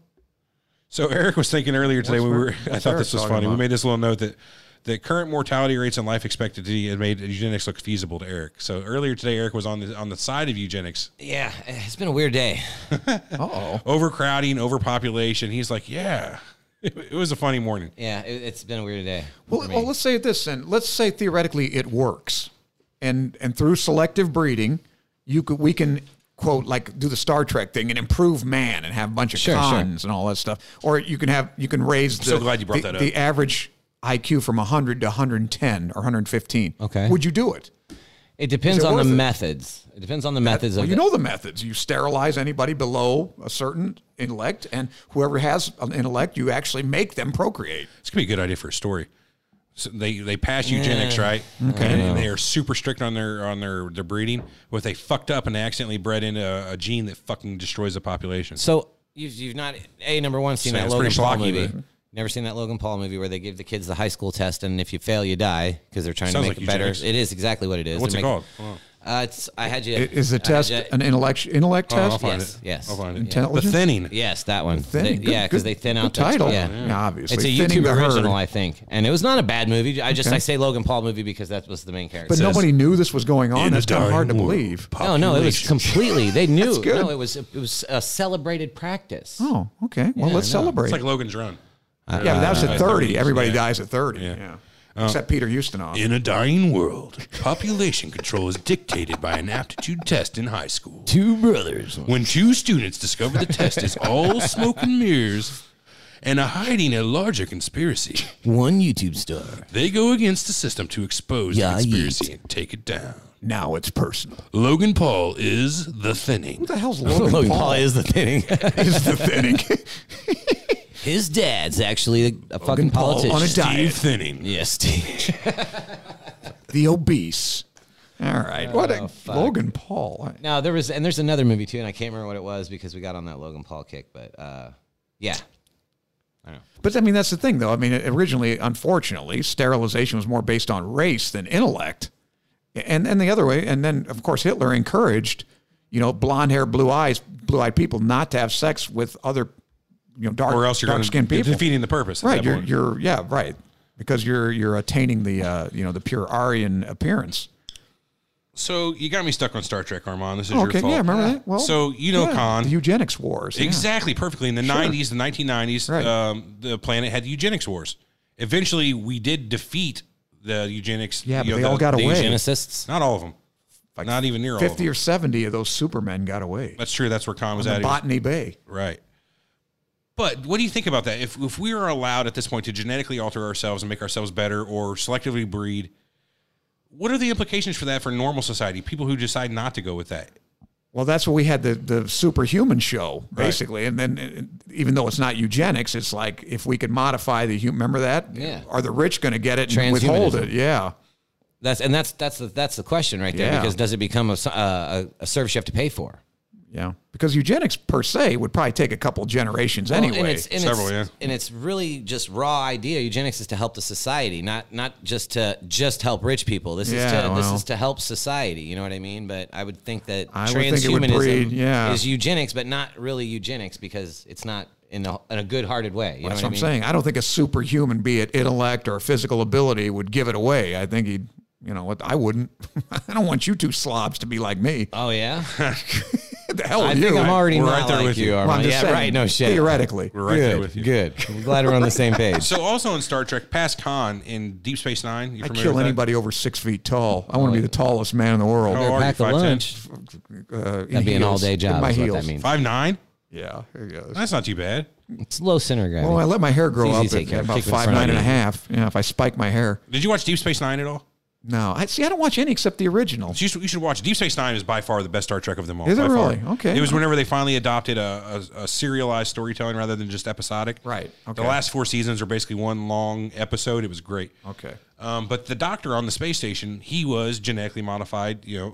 Speaker 4: So Eric was thinking earlier today I
Speaker 6: what's
Speaker 4: thought
Speaker 6: Eric
Speaker 4: this was
Speaker 6: talking
Speaker 4: funny. We
Speaker 6: about?
Speaker 4: made this little note that current mortality rates and life expectancy had made eugenics look feasible to Eric. So earlier today, Eric was on the side of eugenics.
Speaker 5: Yeah, it's been a weird day.
Speaker 6: Uh-oh.
Speaker 4: Overcrowding, overpopulation. He's like, yeah. It was a funny morning.
Speaker 5: Yeah, it's been a weird day.
Speaker 6: Well, let's say it this then. Let's say theoretically it works. And through selective breeding, we can quote like do the Star Trek thing and improve man and have a bunch of cons and all that stuff. Or you can raise
Speaker 4: so glad you brought that up.
Speaker 6: The average IQ from 100 to 110 or 115.
Speaker 5: Okay.
Speaker 6: Would you do it?
Speaker 5: It depends
Speaker 6: Is it
Speaker 5: on the
Speaker 6: worth it?
Speaker 5: methods. It depends on the methods
Speaker 6: Well,
Speaker 5: of
Speaker 6: you know the methods. You sterilize anybody below a certain intellect, and whoever has an intellect, you actually make them procreate.
Speaker 4: It's gonna be a good idea for a story. So they pass eugenics, right?
Speaker 6: Okay.
Speaker 4: And they are super strict on their breeding. But they fucked up and they accidentally bred in a gene that fucking destroys the population.
Speaker 5: So you've not number one seen
Speaker 4: So
Speaker 5: that
Speaker 4: it's
Speaker 5: Logan
Speaker 4: pretty
Speaker 5: Paul
Speaker 4: schlocky,
Speaker 5: movie.
Speaker 4: but-
Speaker 5: Never seen that Logan Paul movie where they give the kids the high school test, and if you fail, you die because they're trying
Speaker 4: Sounds
Speaker 5: to make
Speaker 4: like
Speaker 5: it better.
Speaker 4: eugenics.
Speaker 5: It is exactly what it is.
Speaker 4: What's
Speaker 5: They're
Speaker 4: it called? Hold on.
Speaker 5: I had you.
Speaker 6: Is the
Speaker 5: I had
Speaker 6: test
Speaker 5: you-
Speaker 6: an intellect
Speaker 4: Oh, I'll
Speaker 6: test?
Speaker 4: find
Speaker 5: Yes,
Speaker 4: it.
Speaker 5: yes.
Speaker 4: I'll find it.
Speaker 6: Intelligence?
Speaker 4: The thinning.
Speaker 5: Yes, that one.
Speaker 6: Thinning.
Speaker 5: Yeah, because
Speaker 6: Good-
Speaker 5: they thin
Speaker 6: good
Speaker 5: out the
Speaker 6: title.
Speaker 5: Yeah.
Speaker 6: Yeah, obviously.
Speaker 5: It's a
Speaker 6: Thinning
Speaker 5: YouTube
Speaker 6: the herd.
Speaker 5: original, I think, and it was not a bad movie. I
Speaker 6: Okay.
Speaker 5: say Logan Paul movie because that was the main character.
Speaker 6: But nobody knew this was going on.
Speaker 4: In a
Speaker 6: That's kind of hard to
Speaker 4: dying world,
Speaker 6: believe.
Speaker 5: No, it was completely. They knew.
Speaker 6: That's good.
Speaker 5: No, it was a celebrated practice.
Speaker 6: Oh, okay. Well,
Speaker 5: Yeah,
Speaker 6: let's
Speaker 5: I know.
Speaker 6: celebrate.
Speaker 4: It's like Logan's Run.
Speaker 6: yeah, but that was at 30.
Speaker 4: 30s,
Speaker 6: Everybody
Speaker 4: yeah.
Speaker 6: dies at 30.
Speaker 4: Yeah.
Speaker 6: Except Peter Ustinov.
Speaker 4: In a dying world, population control is dictated by an aptitude test in high school.
Speaker 5: Two brothers.
Speaker 4: When two students discover the test is all smoke and mirrors and hiding a larger conspiracy,
Speaker 5: One YouTube star.
Speaker 4: they go against the system to expose
Speaker 5: Yeah,
Speaker 4: the conspiracy and take it down.
Speaker 6: Now it's personal.
Speaker 4: Logan Paul is the thinning.
Speaker 6: Who the hell's Logan,
Speaker 5: Logan
Speaker 6: Paul?
Speaker 5: Paul is the thing.
Speaker 6: is the thinning.
Speaker 5: His dad's actually a fucking
Speaker 6: Paul
Speaker 5: politician.
Speaker 6: on a diet.
Speaker 4: Steve Thinning.
Speaker 5: Yes, Steve.
Speaker 6: The obese. All right. What a
Speaker 5: fuck.
Speaker 6: Logan Paul.
Speaker 5: No, there's another movie too, and I can't remember what it was because we got on that Logan Paul kick. But yeah,
Speaker 6: But I mean, that's the thing, though. I mean, originally, unfortunately, sterilization was more based on race than intellect, and the other way. And then, of course, Hitler encouraged, blonde hair, blue-eyed people not to have sex with other,
Speaker 4: Or else you're
Speaker 6: dark-skinned people.
Speaker 4: defeating the purpose. at
Speaker 6: Right.
Speaker 4: that point.
Speaker 6: You're right. Because you're attaining the the pure Aryan appearance.
Speaker 4: So you got me stuck on Star Trek, Armand. This is your
Speaker 6: Okay,
Speaker 4: fault.
Speaker 6: yeah, remember that? Well,
Speaker 4: So Khan.
Speaker 6: the eugenics wars. yeah.
Speaker 4: Exactly, perfectly. In the 90s, the 1990s,
Speaker 6: Right.
Speaker 4: the planet had eugenics wars. Eventually, we did defeat the eugenics.
Speaker 6: Yeah, but they all got away.
Speaker 5: eugenicists.
Speaker 4: Not all of them. Not even near all of
Speaker 6: 50
Speaker 4: them.
Speaker 6: or 70 of those Supermen got away.
Speaker 4: That's true. That's where Khan was
Speaker 6: On
Speaker 4: at.
Speaker 6: the Botany Bay.
Speaker 4: Right. But what do you think about that? If we are allowed at this point to genetically alter ourselves and make ourselves better or selectively breed, what are the implications for that for normal society? People who decide not to go with that.
Speaker 6: Well, that's what we had the superhuman show, basically. And then even though it's not eugenics, it's like if we could modify the human, remember that?
Speaker 5: Yeah.
Speaker 6: Are the rich going to get it and withhold it?
Speaker 5: Transhumanism.
Speaker 6: Yeah.
Speaker 5: That's the question right there.
Speaker 6: Yeah.
Speaker 5: Because does it become a service you have to pay for?
Speaker 6: Yeah. Because eugenics per se would probably take a couple generations
Speaker 5: Well,
Speaker 6: anyway.
Speaker 5: And it's really just raw idea. Eugenics is to help the society, not just to help rich people. This is to help society. You know what I mean? But I would think that
Speaker 6: I would think it would
Speaker 5: transhumanism
Speaker 6: breed, yeah.
Speaker 5: is eugenics, but not really eugenics because it's not in a good-hearted way. You
Speaker 6: That's
Speaker 5: know
Speaker 6: what
Speaker 5: what
Speaker 6: I'm
Speaker 5: I mean?
Speaker 6: saying. I don't think a superhuman, be it intellect or physical ability, would give it away. I think he'd, I wouldn't. I don't want you two slobs to be like me.
Speaker 5: Oh yeah,
Speaker 6: The hell
Speaker 5: I
Speaker 6: are
Speaker 5: think
Speaker 6: you?
Speaker 5: I'm already
Speaker 4: We're
Speaker 5: not
Speaker 4: right there
Speaker 5: like
Speaker 4: with you.
Speaker 5: you.
Speaker 6: Well, I'm
Speaker 5: Armand.
Speaker 6: just
Speaker 5: Yeah,
Speaker 6: saying,
Speaker 5: right. No shit.
Speaker 6: Theoretically.
Speaker 4: We're right there with you.
Speaker 5: Good. I'm glad we're on the same page.
Speaker 4: So also in Star Trek, past Khan in Deep Space Nine, you
Speaker 6: I
Speaker 4: familiar
Speaker 6: kill
Speaker 4: with that?
Speaker 6: anybody over 6 feet tall. I want to be the tallest man in the world.
Speaker 4: How are you,
Speaker 5: Pack a
Speaker 4: 5'10"?
Speaker 5: lunch.
Speaker 6: That'd
Speaker 5: be an all-day job,
Speaker 6: My
Speaker 5: is what
Speaker 6: heels.
Speaker 5: that means.
Speaker 4: 5'9"?
Speaker 6: Yeah, there he goes.
Speaker 4: That's not too bad.
Speaker 5: It's low center gravity.
Speaker 6: Well, I let my hair grow
Speaker 5: It's
Speaker 6: up
Speaker 5: easy to take care
Speaker 6: at
Speaker 5: of.
Speaker 6: about
Speaker 5: Kick it in front
Speaker 6: 5'9"
Speaker 5: of
Speaker 6: and a
Speaker 5: you.
Speaker 6: half. Yeah, if I spike my hair.
Speaker 4: Did you watch Deep Space Nine at all?
Speaker 6: No, I don't watch any except the original.
Speaker 4: You should watch. Deep Space Nine is by far the best Star Trek of them all.
Speaker 6: Is it
Speaker 4: by far.
Speaker 6: really? Okay.
Speaker 4: It was whenever they finally adopted a serialized storytelling rather than just episodic.
Speaker 6: Right, okay.
Speaker 4: The last 4 seasons are basically one long episode. It was great.
Speaker 6: Okay.
Speaker 4: But the doctor on the space station, he was genetically modified.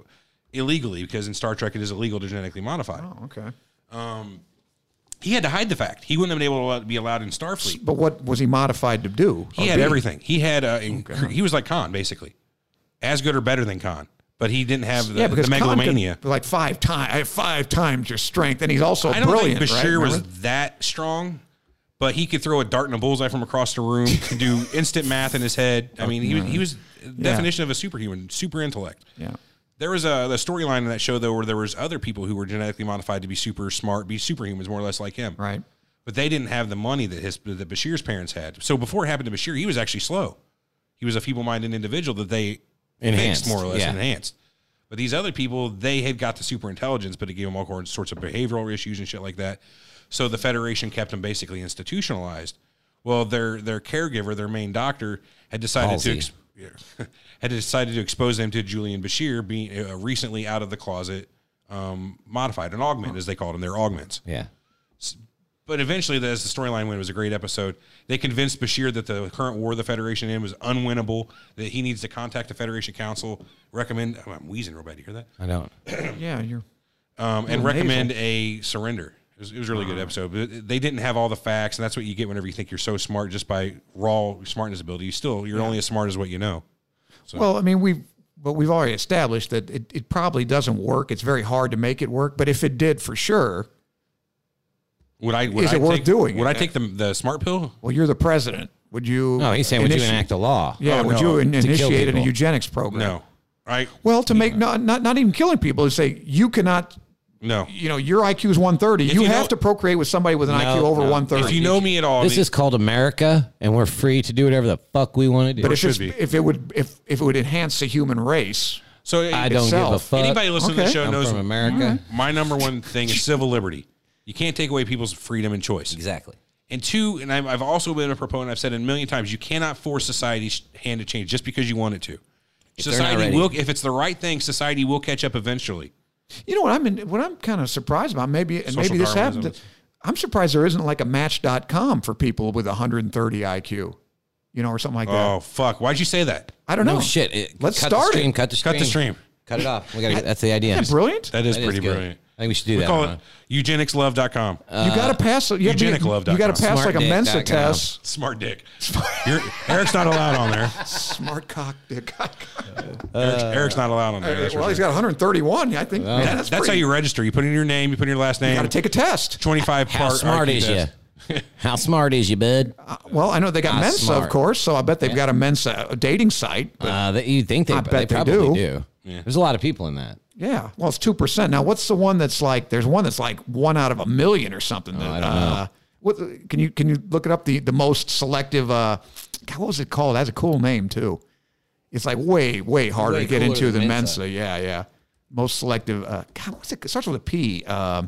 Speaker 4: illegally, because in Star Trek it is illegal to genetically modify.
Speaker 6: Oh, okay.
Speaker 4: He had to hide the fact. He wouldn't have been able to be allowed in Starfleet.
Speaker 6: But what was he modified to do?
Speaker 4: He had everything. He had he was like Khan, basically, as good or better than Khan. But he didn't have the megalomania.
Speaker 6: Khan like 5 times. I have 5 times your strength, and he's also
Speaker 4: I don't
Speaker 6: brilliant.
Speaker 4: think Bashir
Speaker 6: right?
Speaker 4: was that strong, but he could throw a dart and a bullseye from across the room, could do instant math in his head. I mean, he was definition of a superhuman, super intellect.
Speaker 6: Yeah.
Speaker 4: There was the storyline in that show, though, where there was other people who were genetically modified to be super smart, be superhumans, more or less like him.
Speaker 6: Right.
Speaker 4: But they didn't have the money that Bashir's parents had. So before it happened to Bashir, he was actually slow. He was a feeble-minded individual that they fixed, more or less, enhanced. But these other people, they had got the super intelligence, but it gave them all sorts of behavioral issues and shit like that. So the Federation kept them basically institutionalized. Well, their caregiver, their main doctor, had decided to expose them to Julian Bashir being recently out of the closet, modified, an augment, as they called them. They're augments.
Speaker 5: Yeah.
Speaker 4: But eventually, as the storyline went, it was a great episode. They convinced Bashir that the current war the Federation in was unwinnable, that he needs to contact the Federation Council, recommend... Oh, I'm wheezing real bad. You hear that?
Speaker 5: I don't.
Speaker 6: Yeah, you're...
Speaker 4: and recommend a surrender. It was a really good episode. But they didn't have all the facts, and that's what you get whenever you think you're so smart just by raw smartness ability. You're only as smart as what you know. So.
Speaker 6: Well, I mean, we've already established that it probably doesn't work. It's very hard to make it work. But if it did for sure... Is it worth doing?
Speaker 4: Would I take the smart pill?
Speaker 6: Well, you're the president. Would you?
Speaker 5: No, he's saying, would you enact a law?
Speaker 6: Yeah, would you initiate a eugenics program?
Speaker 4: No.
Speaker 6: Well, to make not even killing people, to say you cannot.
Speaker 4: No.
Speaker 6: Your IQ is 130. You have to procreate with somebody with an IQ over 130.
Speaker 4: If you know me at all,
Speaker 5: this is called America, and we're free to do whatever the fuck we want to do.
Speaker 6: But if it would enhance the human race.
Speaker 4: So
Speaker 5: I don't give a fuck.
Speaker 4: Anybody listening to the show knows
Speaker 5: from America.
Speaker 4: My number one thing is civil liberty. You can't take away people's freedom and choice.
Speaker 5: Exactly.
Speaker 4: And two, and I've also been a proponent, I've said it a million times, you cannot force society's hand to change just because you want it to. Society will, if it's the right thing, society will catch up eventually.
Speaker 6: You know what I'm kind of surprised about, maybe this happened. I'm surprised there isn't like a Match.com for people with 130 IQ, or something like that.
Speaker 4: Oh, fuck. Why'd you say that?
Speaker 6: I don't know.
Speaker 5: No shit.
Speaker 6: Let's start it.
Speaker 5: Cut the stream. Cut it off. That's the idea.
Speaker 6: Isn't that brilliant?
Speaker 4: That is pretty brilliant.
Speaker 5: I think we should do that.
Speaker 4: Call it eugenicslove.com.
Speaker 6: You got to pass.
Speaker 4: Eugeniclove.com.
Speaker 6: You got to pass like a Mensa test.
Speaker 4: Smart dick. Eric's not allowed on there.
Speaker 6: Smart cock dick.
Speaker 4: Eric's not allowed on there.
Speaker 6: Well, he's got 131. I think
Speaker 4: that's how you register. You put in your name. You put in your last name.
Speaker 6: You got to take a test.
Speaker 4: 25
Speaker 5: How smart is you? How smart is you, bud?
Speaker 6: Well, I know they got Mensa, of course, so I bet they've got a Mensa dating site.
Speaker 5: You think they probably do. Yeah. There's a lot of people in that.
Speaker 6: Yeah. Well, it's 2%. Now, what's the one that's like? There's one that's like 1 out of 1,000,000 or something.
Speaker 5: I don't know.
Speaker 6: What can you look it up? The most selective. God, what was it called? That's a cool name too. It's like way harder to get into than Mensa. Yeah. Most selective. God, what's it? It starts with a P.
Speaker 4: Hold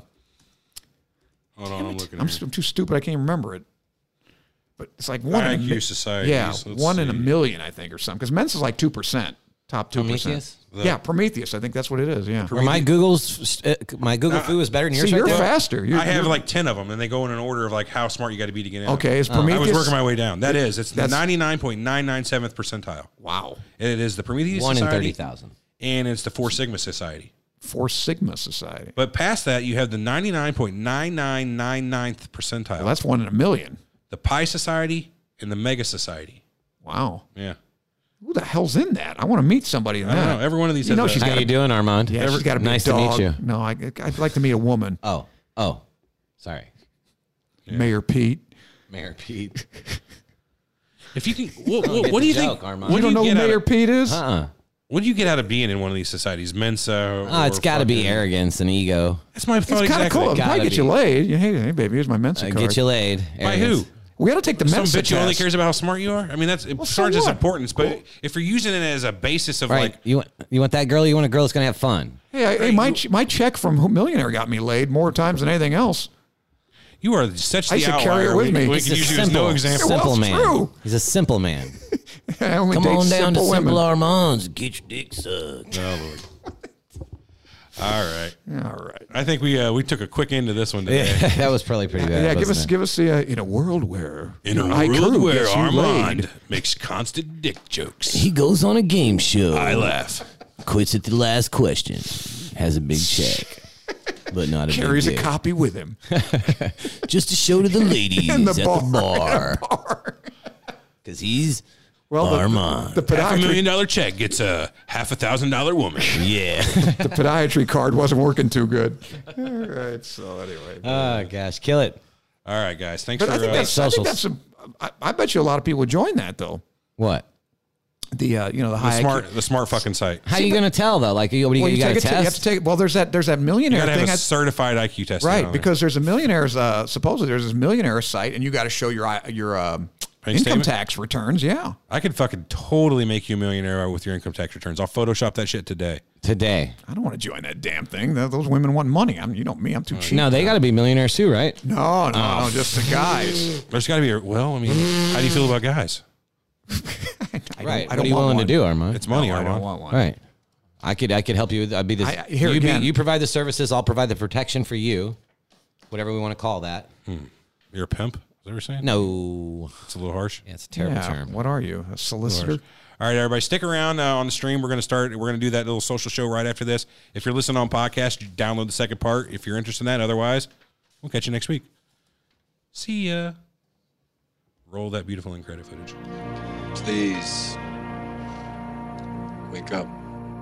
Speaker 4: on, I'm looking.
Speaker 6: I'm too stupid. I can't remember it. But it's like one
Speaker 4: IQ society.
Speaker 6: Yeah, 1 in 1,000,000, I think, or something. Because Mensa's like 2%. Top 2%.
Speaker 5: Prometheus?
Speaker 6: Yeah, Prometheus. I think that's what it is. Yeah.
Speaker 5: My Google foo is better than yours.
Speaker 6: See, you're
Speaker 5: right
Speaker 6: faster.
Speaker 4: I have like 10 of them, and they go in an order of like how smart you got to be to get in.
Speaker 6: Okay, is Prometheus?
Speaker 4: I was working my way down. That's 99.997th percentile.
Speaker 6: Wow.
Speaker 4: It is the Prometheus
Speaker 5: 1 in
Speaker 4: Society.
Speaker 5: 30,000.
Speaker 4: And it's the Four Sigma Society.
Speaker 6: Four Sigma Society.
Speaker 4: But past that, you have the 99.9999th percentile.
Speaker 6: Well, that's 1 in 1,000,000.
Speaker 4: The Pi Society and the Mega Society.
Speaker 6: Wow.
Speaker 4: Yeah.
Speaker 6: Who the hell's in that? I want to meet somebody in that.
Speaker 4: I don't know. Every one of these has
Speaker 5: How you doing, Armand?
Speaker 6: Yeah, she's got to be
Speaker 5: nice
Speaker 6: a dog.
Speaker 5: to meet you.
Speaker 6: No, I'd like to meet a woman.
Speaker 5: Oh. Sorry.
Speaker 6: Yeah. Mayor Pete.
Speaker 4: If you can, what do you think?
Speaker 6: Armand. You don't know who Mayor Pete is?
Speaker 4: What do you get out of being in one of these societies? Mensa?
Speaker 5: It's got to be arrogance and ego.
Speaker 4: That's my thought.
Speaker 6: It's kind of cool. It might get you laid. Hey, baby, here's my Mensa card.
Speaker 5: Get you laid.
Speaker 4: By who?
Speaker 6: We got to take the Mensa
Speaker 4: Some bitch
Speaker 6: test.
Speaker 4: who only cares about how smart you are. I mean, that's smart is importance, but if you're using it as a basis of like,
Speaker 5: you want that girl. You want a girl that's gonna have fun.
Speaker 6: Hey, my check from Millionaire got me laid more times than anything else.
Speaker 4: You are such
Speaker 6: I
Speaker 4: the
Speaker 6: used to
Speaker 4: outlier.
Speaker 6: carry it with me.
Speaker 4: We can use you as no example.
Speaker 5: Simple man.
Speaker 6: True.
Speaker 5: He's a simple man.
Speaker 6: I only
Speaker 5: Come
Speaker 6: date
Speaker 5: on down to
Speaker 6: simple
Speaker 5: Simple
Speaker 6: women.
Speaker 5: Armand's and get your dick sucked.
Speaker 4: Oh Lord. All right.
Speaker 6: I
Speaker 4: think we took a quick end to this one today.
Speaker 5: Yeah, that was probably pretty bad.
Speaker 6: Yeah, give us the in a world where
Speaker 4: Armand makes constant dick jokes.
Speaker 5: He goes on a game show.
Speaker 4: I laugh.
Speaker 5: Quits at the last question. Has a big check, but not a
Speaker 6: Carries
Speaker 5: big
Speaker 6: a copy with him.
Speaker 5: Just to show to the ladies
Speaker 6: In the
Speaker 5: at
Speaker 6: bar.
Speaker 5: the bar. Because he's
Speaker 6: Well,
Speaker 5: Barman.
Speaker 6: the podiatry,
Speaker 4: $500,000 check gets a $1,000 woman.
Speaker 5: Yeah.
Speaker 6: the podiatry card wasn't working too good. All right, so anyway.
Speaker 5: Oh, gosh. Kill it.
Speaker 4: All right, guys. Thanks
Speaker 6: But
Speaker 4: for
Speaker 6: I think that's I bet you a lot of people would join that though.
Speaker 5: What?
Speaker 6: The high IQ.
Speaker 4: the smart fucking site.
Speaker 5: How are you going to tell, though? Like, you got to
Speaker 6: You have to
Speaker 5: test?
Speaker 6: take. Well, there's that
Speaker 4: You
Speaker 6: millionaire
Speaker 4: got to
Speaker 6: thing.
Speaker 4: have a certified IQ test.
Speaker 6: Right, because there's a millionaire's supposedly there's this millionaire site, and you got to show your income
Speaker 4: statement?
Speaker 6: tax returns. Yeah,
Speaker 4: I could fucking totally make you a millionaire with your income tax returns. I'll Photoshop that shit today.
Speaker 5: Today.
Speaker 6: I don't want to join that damn thing. Those women want money. You know me. I'm too cheap.
Speaker 5: No, they got to be millionaires too, right?
Speaker 6: No, just the guys.
Speaker 4: There's got to be how do you feel about guys?
Speaker 5: Right. What are you willing to do, Armand?
Speaker 4: It's money,
Speaker 6: I don't
Speaker 4: Armand.
Speaker 6: want one.
Speaker 5: Right. I could help you. I'd be this. You provide the services. I'll provide the protection for you. Whatever we want to call that.
Speaker 4: You're a pimp? Is that what you're saying?
Speaker 5: No.
Speaker 4: It's a little harsh.
Speaker 5: Yeah, it's a terrible term.
Speaker 6: What are you, a solicitor?
Speaker 4: All right, everybody, stick around on the stream. We're going to do that little social show right after this. If you're listening on podcast, you download the second part if you're interested in that. Otherwise, we'll catch you next week. See ya. Roll that beautiful end credit footage.
Speaker 7: Please wake up.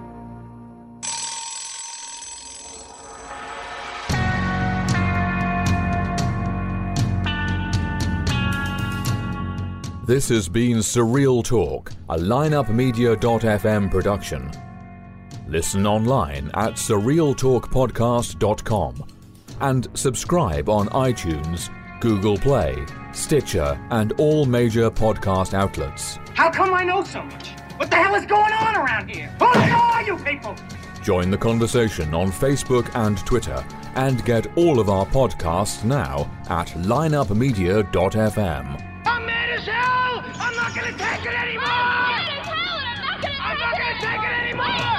Speaker 2: This has been Surreal Talk, a lineupmedia.fm production. Listen online at surrealtalkpodcast.com and subscribe on iTunes, Google Play, Stitcher, and all major podcast outlets.
Speaker 8: How come I know so much? What the hell is going on around here? Who are you people?
Speaker 2: Join the conversation on Facebook and Twitter and get all of our podcasts now at lineupmedia.fm.
Speaker 8: I'm mad as hell! I'm not gonna take it anymore! I'm mad as hell and I'm not gonna take it anymore!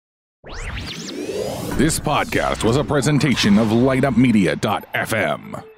Speaker 1: This podcast was a presentation of lightupmedia.fm.